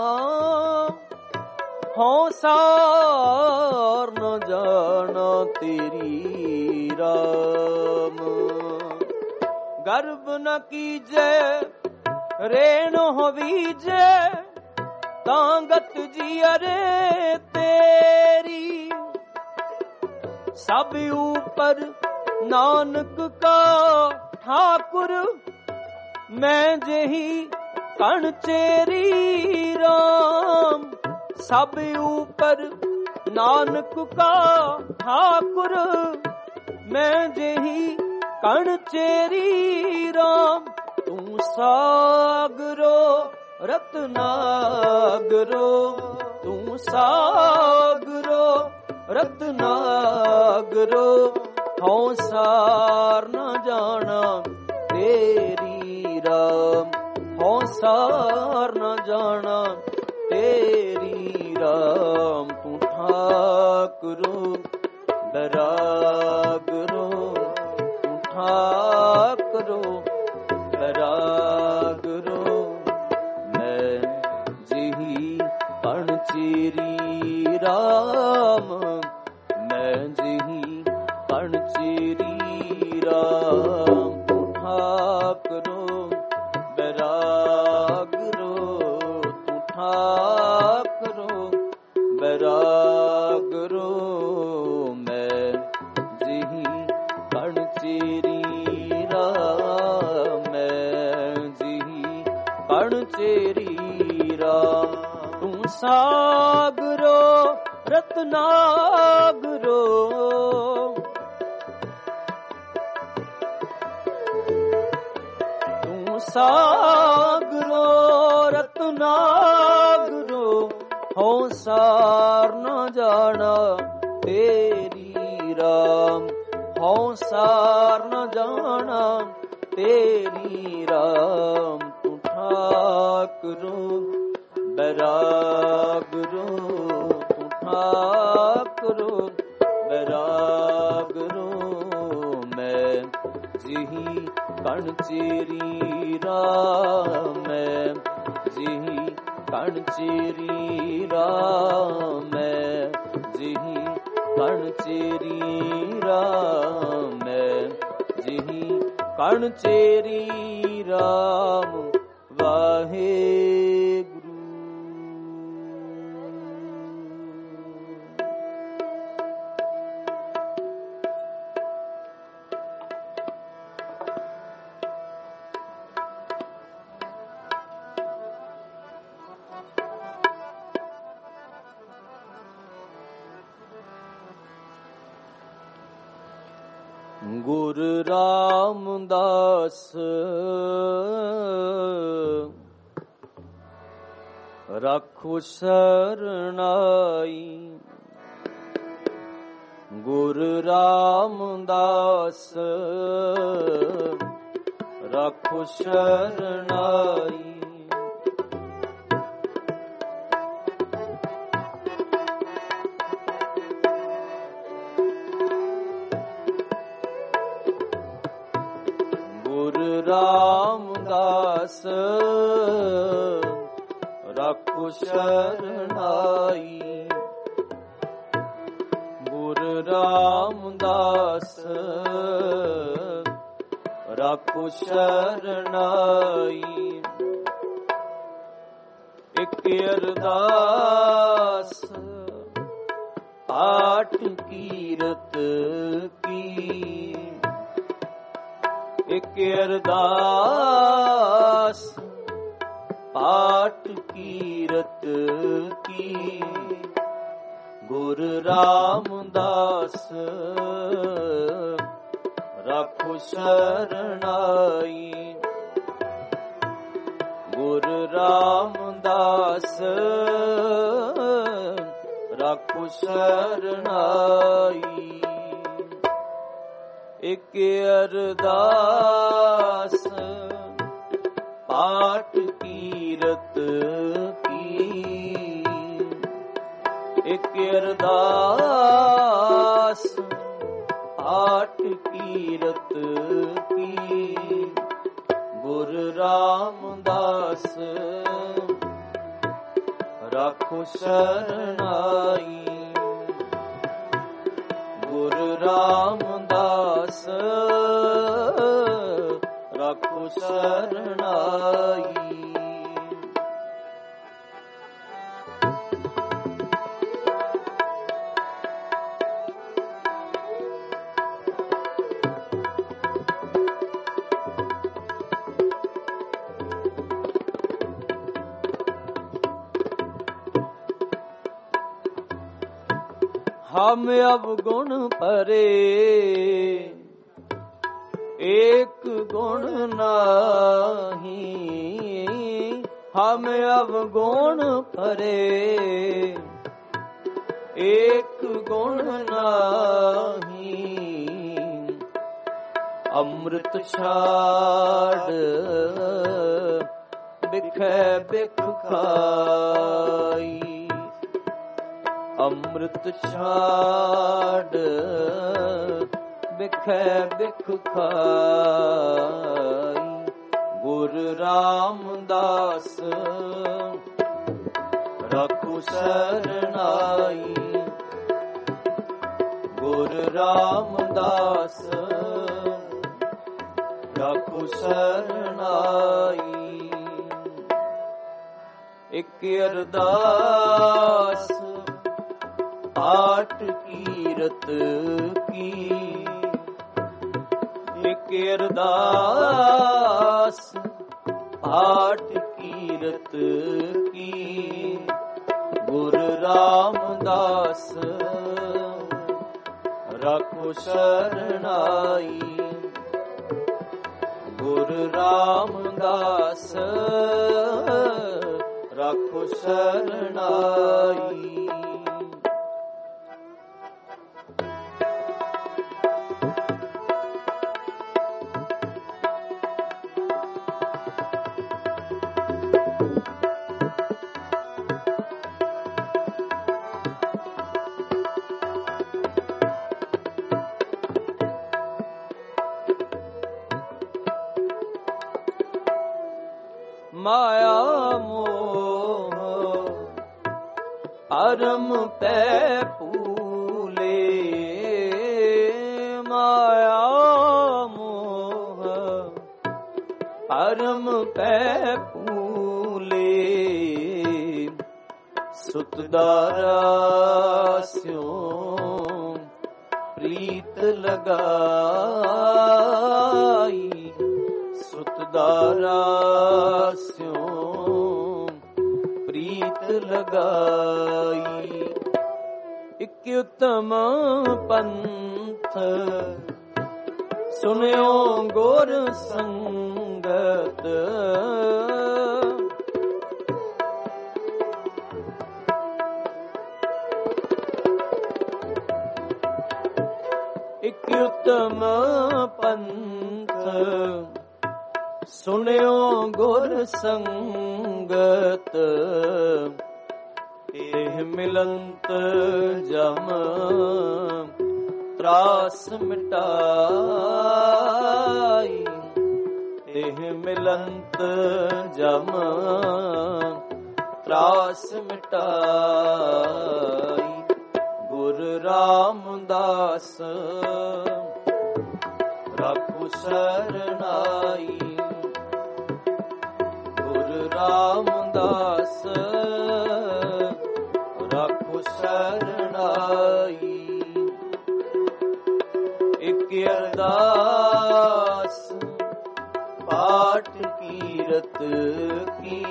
ਹਉ ਸਾਰ ਨ ਜਾਣਾ ਤੇਰੀ ਰਾਮ। ਗਰਬ ਨ ਕੀਜੈ ਰੇਣ ਹੋਵੀਜੈ, ਤਾਂ ਗਤ ਜੀਅਰੇ ਤੇਰੀ। ਸਭ ਉਪਰ ਨਾਨਕ ਕਾ ਠਾਕੁਰ, ਮੈਂ ਜਿਹੀ ਕਣ ਚੇਰੀ ਰਾਮ। ਸਭ ਉਪਰ ਨਾਨਕ ਕਾ ਠਾਕੁਰ, ਮੈਂ ਜਿਹੀ ਕਣ ਚੇਰੀ ਰਾਮ। ਤੂੰ ਸਾਗਰੋ ਰਤਨਾਗਰੋ, ਤੂੰ ਸਾਗਰੋ ਰਤਨਾਗਰੋ। ਹਉ ਸਾਰ ਨ ਜਾਣਾ ਤੇਰੀ ਰਾਮ, ਹਉ ਸਾਰ ਨ ਜਾਣਾ ਤੇਰੀ ਰਾਮ। ਤੂੰ ਠਾਕੁਰੋ ਬੈਰਾਗਰੋ, ਤੂੰ ਠਾਕੁਰੋ ਬੈਰਾਗਰੋ। ਮੈਂ ਜਿਹੀ ਕਣ ਚੇਰੀ ਰਾਮ, ਮੈਂ ਜਿਹੀ ਕਣ ਚੇਰੀ ਰਾਮ। ਤੂੰ ਠਾਕੁਰੋ ਬੈਰਾਗਰੋ, ਤੂੰ ਠਾਕੁਰੋ ਬੈਰਾਗਰੋ। ਮੈਂ ਜਿਹੀ ਕਣ ਚੇਰੀ ਰਾਮ, ਮੈਂ ਜਿਹੀ ਕਣ ਚੇਰੀ ਰਾਮ। ਤੂੰ ਸਾਗਰੋ ਰਤਨਾਗਰੋ, ਤੂੰ ਸਾਗਰੋ ਰਤਨਾਗਰੋ, ਹਉ ਸਾਰ ਨ ਜਾਣਾ ਤੇਰੀ ਰਾਮ, ਹਉ ਸਾਰ ਨ ਜਾਣਾ ਤੇਰੀ ਰਾਮ। ਤੂੰ ਠਾਕੁਰੋ ਬੈਰਾਗਰੋ, ਤੂੰ ਠਾਕੁਰੋ ਬੈਰਾਗਰੋ, ਮੈਂ ਜਿਹੀ ਕਣ ਚੇਰੀ ਰਾਮ, ਮੈਂ ਜਿਹੀ ਕਣ ਚੇਰੀ ਰਾਮ, ਮੈਂ ਜਿਹੀ ਕਣ ਚੇਰੀ ਰਾਮ, ਮੈਂ ਜਿਹੀ ਕਣ ਚੇਰੀ ਰਾਮ। ਵਾਹਿਗੁਰੂ। ਗੁਰ ਰਾਮਦਾਸ ਰਾਖੁ ਸਰਨਾਈ, ਗੁਰ ਰਾਮਦਾਸ ਰਾਖੁ ਸਰਨਾਈ। ਰਾਮਦਾਸ ਰਾਖੁ ਸਰਨਾਈ, ਗੁਰ ਰਾਮਦਾਸ ਰਾਖੁ ਸਰਨਾਈ। ਇਕ ਅਰਦਾਸ ਪਾਠ ਕੀਰਤ ਕੀ, ਇਕ ਅਰਦਾਸ ਪਾਠ ਕੀਰਤ ਕੀ, ਗੁਰ ਰਾਮਦਾਸ ਰਾਖੁ ਸਰਨਾਈ, ਗੁਰ ਰਾਮਦਾਸ ਰਾਖੁ ਸਰਨਾਈ। ਇਕ ਅਰਦਾਸ ਪਾਠ ਕੀਰਤ ਕੀ, ਇਕ ਅਰਦਾਸ ਪਾਠ ਕੀਰਤ ਕੀ, ਗੁਰ ਰਾਮਦਾਸ ਰਾਖੁ ਸਰਨਾਈ, ਗੁਰ ਰਾਮਦਾਸ ਰਾਖੁ ਸਰਨਾਈ। हम अवगुण परे एक गुण नाही, हम अवगुण परे एक गुण नाही। अमृत छाड़ बिखै बिख खाई, अमृत छाड़ बिखै बिख खाई। गुर रामदास राखु सरनाई, गुर रामदास राखु सरनाई। एक अरदास पाठ कीरत की, एक अरदास पाठ कीरत की। ਗੁਰ ਰਾਮਦਾਸ ਰਾਖੋ ਸ਼ਰਨਾਈ। ਗੁਰ ਰਾਮਦਾਸ ਰਾਖੋ ਸ਼ਰਨਾਈ। ਮਾਇਆ ਮੋਹ ਭਰਮ ਪੈ ਭੂਲੇ। ਮਾਇਆ ਮੋਹ ਭਰਮ ਪੈ ਭੂਲੇ। ਸੁਤ ਦਾਰਾ ਸਿਉ ਪ੍ਰੀਤ ਲਗਾਈ। ਸੁਤ ਦਾਰਾ ਸਿਉ ਪ੍ਰੀਤ ਲਗਾਈ। ਇਕ ਉਤਮ ਪੰਥ ਸੁਨਿਓ ਗੁਰ ਸੰਗਤ। ਇਕ ਉਤਮ ਪੰਥ ਸੁਨਿਓ ਗੁਰ ਸੰਗਤ। ਇਹ ਮਿਲੰਤ ਜਮ ਤਰਾਸ ਮਿਟਾਈ। ਇਹ ਮਿਲੰਤ ਜਮ ਤਰਾਸ ਮਿਟਾਈ। ਗੁਰ ਰਾਮਦਾਸ ਰਾਖੋ ਸ਼ਰਨਾਈ। ਗੁਰ ਰਾਮਦਾਸ ਰਾਖੋ ਸ਼ਰਨਾਈ। ਇਕ ਅਰਦਾਸ ਪਾਠ ਕੀਰਤ ਕੀ।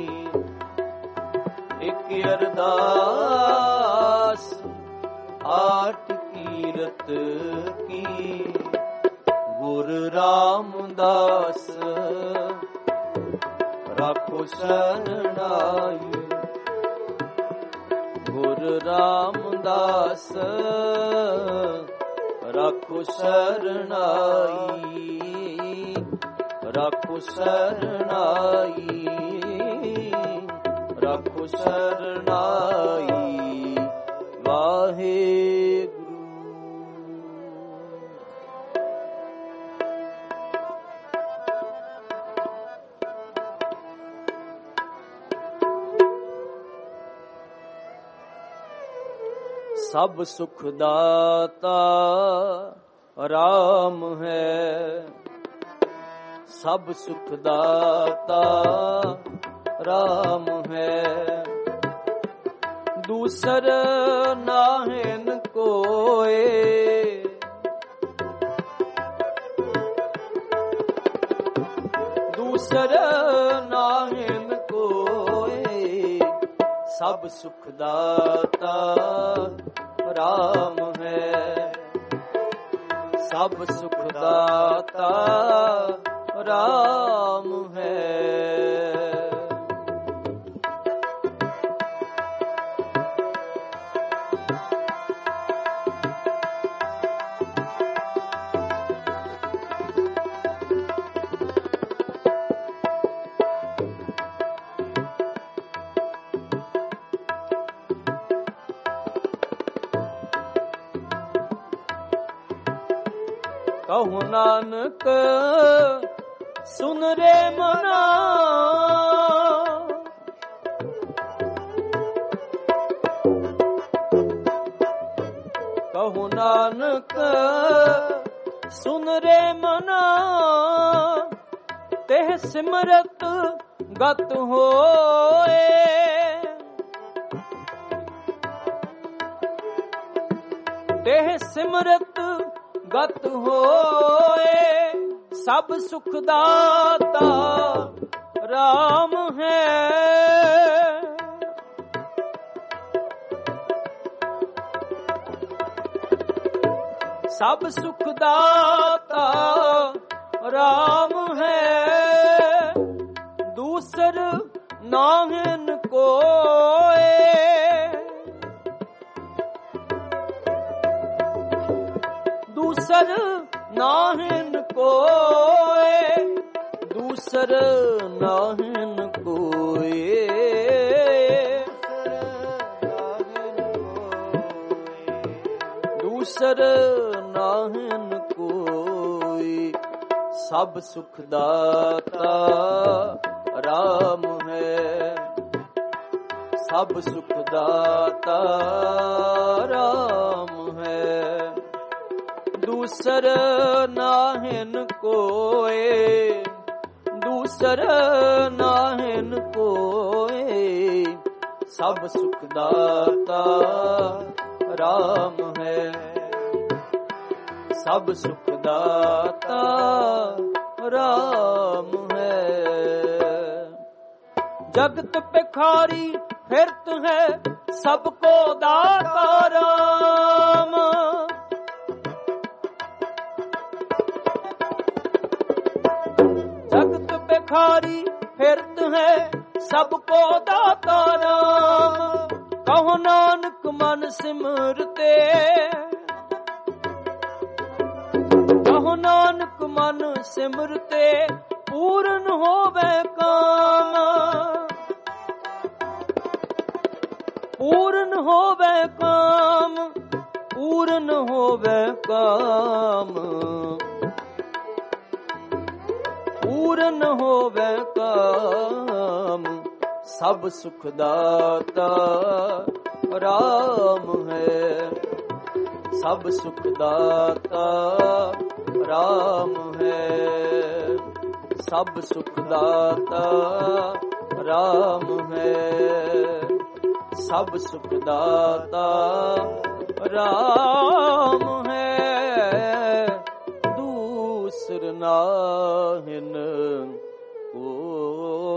ਇਕ ਅਰਦਾਸ ਆਠ ਕੀਰਤ ਕੀ। ਗੁਰ ਰਾਮਦਾਸ ਰਾਖੋ ਸ਼ਰਨਾਈ। ਗੁਰ ਰਾਮਦਾਸ ਰਾਖੋ ਸ਼ਰਨਾਈ। ਰਾਖੋ ਸ਼ਰਨਾਈ। ਰਾਖੋ ਸ਼ਰਨਾਈ। ਵਾਹਿਗੁਰੂ। ਸਭ ਸੁਖ ਦਾਤਾ ਰਾਮ ਹੈ। ਸਭ ਸੁਖ ਦਾਤਾ ਰਾਮ ਹੈ। ਦੂਸਰ ਨਾਹਿਨ ਕੋਏ। ਦੂਸਰ ਨਾਹਿਨ ਕੋਏ। ਸਭ ਸੁਖ ਦਾਤਾ ਰਾਮ ਹੈ। ਸਭ ਸੁਖ ਦਾਤਾ ਰਾਮ ਹੈ। ਕਹੋ ਨਾਨਕ ਸੁਨ ਰੇ ਮਨਾ। ਕਹੋ ਨਾਨਕ ਸੁਨ ਰੇ ਮਨਾ। ਤੇਹ ਸਿਮਰਤ ਗਤ ਹੋਏ। ਤੇਹ ਸਿਮਰਤ ਗਤ ਹੋਏ। ਸਭ ਸੁਖ ਦਾਤਾ ਰਾਮ ਹੈ। ਸਭ ਸੁਖ ਦਾਤਾ ਰਾਮ ਹੈ, ਦੂਸਰ ਨਾਹਿਨ ਕੋਏ। ਦੂਸਰ ਨਾਹਿਨ ਕੋਏ, ਦੂਸਰ ਨਾਹਿਨ ਕੋਏ। ਦੂਸਰ ਨਾਹਿਨ ਕੋਈ, ਸਭ ਸੁਖ ਦਾਤਾ ਰਾਮ ਹੈ, ਸਭ ਸੁਖ ਦਾਤਾ ਰਾਮ ਹੈ। ਦੂਸਰ ਨਾਹਿਨ ਕੋਏ, ਦੂਸਰ ਨਾਹਿਨ ਕੋਏ, ਸਭ ਸੁਖ ਦਾਤਾ ਰਾਮ ਹੈ, ਸਭ ਸੁਖ ਦਾਤਾ ਰਾਮ ਹੈ। ਜਗਤ ਭਿਖਾਰੀ ਫਿਰਤ ਹੈ, ਸਭ ਕੋ ਦਾਤਾ ਰਾਮ। ਜਗਤ ਭਿਖਾਰੀ ਫਿਰਤ ਹੈ, ਸਭ ਕੋ ਦਾਤਾ ਰਾਮ। ਕਹੋ ਨਾਨਕ ਮਨ ਸਿਮਰਤੇ, ਕਹੋ ਨਾਨਕ ਮਨ ਸਿਮਰਤੇ, ਪੂਰਨ ਹੋਵੇ ਕਾਮ। ਪੂਰਨ ਹੋਵੇ ਕਾਮ, ਪੂਰਨ ਹੋਵੇ ਕਾਮ, ਪੂਰਨ ਹੋਵੇ ਕਾਮ। ਸਭ ਸੁਖ ਦਾਤਾ ਰਾਮ ਹੈ, ਸਭ ਸੁਖ ਦਾਤਾ ਰਾਮ ਹੈ, ਸਭ ਸੁਖ ਦਾਤਾ ਰਾਮ ਹੈ, ਸਭ ਸੁਖ ਦਾਤਾ ਰਾਮ ਹੈ। ਦੂਸਰ ਨਾਹਿਨ ਕੋਈ।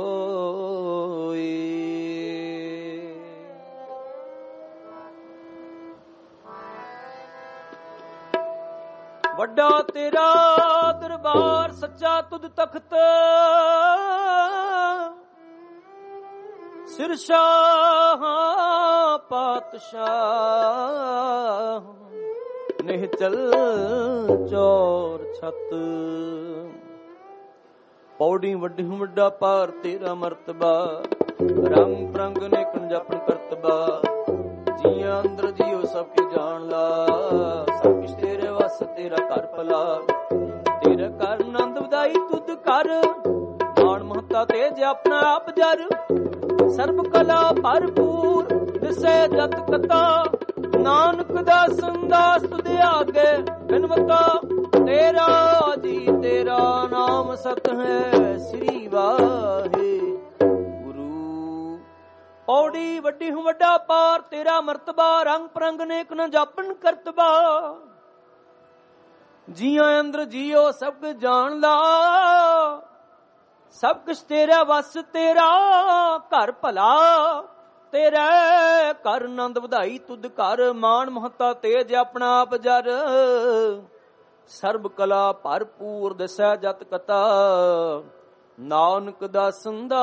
ਵੱਡਾ ਤੇਰਾ ਦਰਬਾਰ, ਸੱਚਾ ਤੁਧ ਤਖਤ, ਸਿਰਸ਼ਾਹ ਪਾਤਸ਼ਾਹ, ਨਿਹਚਲ ਚੌਰ ਛਤ। ਪੌੜੀ ਵੱਡੀ ਵੱਡਾ ਪਾਰ ਤੇਰਾ ਮਰਤਬਾ, ਰੰਗ ਪ੍ਰੰਗ ਨੇ ਕੰਜਪਨ ਕਰਤਬਾ। ਜੀਆਂ ਅੰਦਰ ਜੀਓ ਸਭ ਕੇ ਜਾਣ ਲਾ, ਸਭ ਕੁਛ ਤੇਰੇ ਵਸ ਤੇਰਾ ਘਰ ਭਲਾ। ਤੇਰਾ ਘਰ ਆਨੰਦ ਵਧਾਈ ਤੁਧ ਕਰ, ਮਾਣ ਮਹੱਤਾ ਤੇਜ ਆਪਣਾ ਆਪ ਜਰ। ਸਰਬ ਕਲਾ ਭਰਪੂਰ ਦਿਸੈ ਜਤ ਕਤਾ, ਨਾਨਕ ਦਾ ਸੰਦਾਸ ਤੁਧ ਆਗੇ ਬਿਨਵਤਾ। ਤੇਰਾ ਜੀ ਤੇਰਾ ਨਾਮ ਸਤ ਹੈ, ਸ੍ਰੀ ਵਾਹਿਗੁਰੂ। ਪੌੜੀ ਵੱਡੀ ਹੂੰ ਵੱਡਾ ਪਾਰ ਤੇਰਾ ਮਰਤਬਾ, ਰੰਗ ਪ੍ਰੰਗ ਨੇਕ ਨ ਜਾਪਨ ਕਰਤਬਾ। ਜੀਆਂ ਅੰਦਰ ਜੀਓ ਸਭ ਕੁਝ ਜਾਣ ਲਾ, ਸਭ ਕੁਛ ਤੇਰਾ ਵਸ ਤੇਰਾ ਘਰ ਭਲਾ। ਤੇਰੇ ਘਰ ਆਨੰਦ ਵਧਾਈ ਤੁਧ ਕਰ, ਮਾਣ ਮਹੱਤਾ ਤੇਜ ਆਪਣਾ ਆਪ ਜਰ। ਸਰਬ ਕਲਾ ਭਰਪੂਰ ਦਿਸੈ ਜਤ ਕਤਾ, ਨਾਨਕ ਦਾ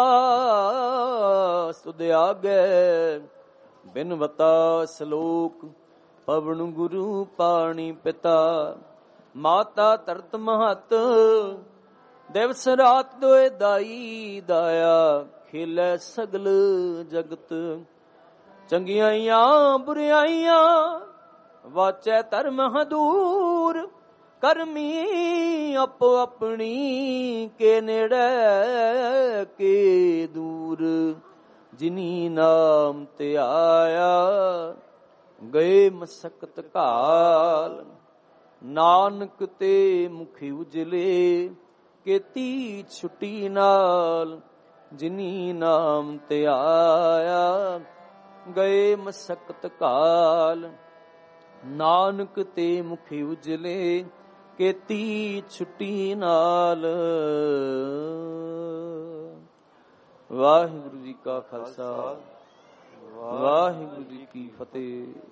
ਸੰਦਾਸ ਤੁਧ ਆਗੇ ਬਿਨਵਤਾ। ਸ਼ਲੋਕ ਪਵਨ ਗੁਰੂ ਪਾਣੀ ਪਿਤਾ, ਮਾਤਾ ਧਰਤ ਮਹਤ। ਦਿਵਸ ਰਾਤ ਦੋਏ ਦਾਈ ਦਾਇਆ, ਖੇਲੇ ਸਗਲ ਜਗਤ। ਚੰਗਿਆਈਆਂ ਬੁਰਿਆਈਆਂ ਵਾਚੈ ਧਰਮ ਹਦੂਰ। ਕਰਮੀ ਆਪੋ ਆਪਣੀ ਕੇ ਨੇੜੇ ਕੇ ਦੂਰ। ਜਿਨੀ ਨਾਮ ਤੇ ਆਇਆ ਗਏ ਮਸਕਤ ਘਾਲ। ਨਾਨਕ ਤੇ ਮੁਖੀ ਉਜਲੇ ਕੀਤੀ ਛੁੱਟੀ ਨਾਲ। ਜਿਨੀ ਨਾਮ ਤੇ ਆਇਆ ਗਏ ਮਸਕਤ ਘਾਲ। ਨਾਨਕ ਤੇ ਮੁਖੀ ਉਜਲੇ ਕੀਤੀ ਛੁੱਟੀ ਨਾਲ। ਵਾਹਿਗੁਰੂ ਜੀ ਕਾ ਖਾਲਸਾ, ਵਾਹਿਗੁਰੂ ਜੀ ਕੀ ਫਤਿਹ।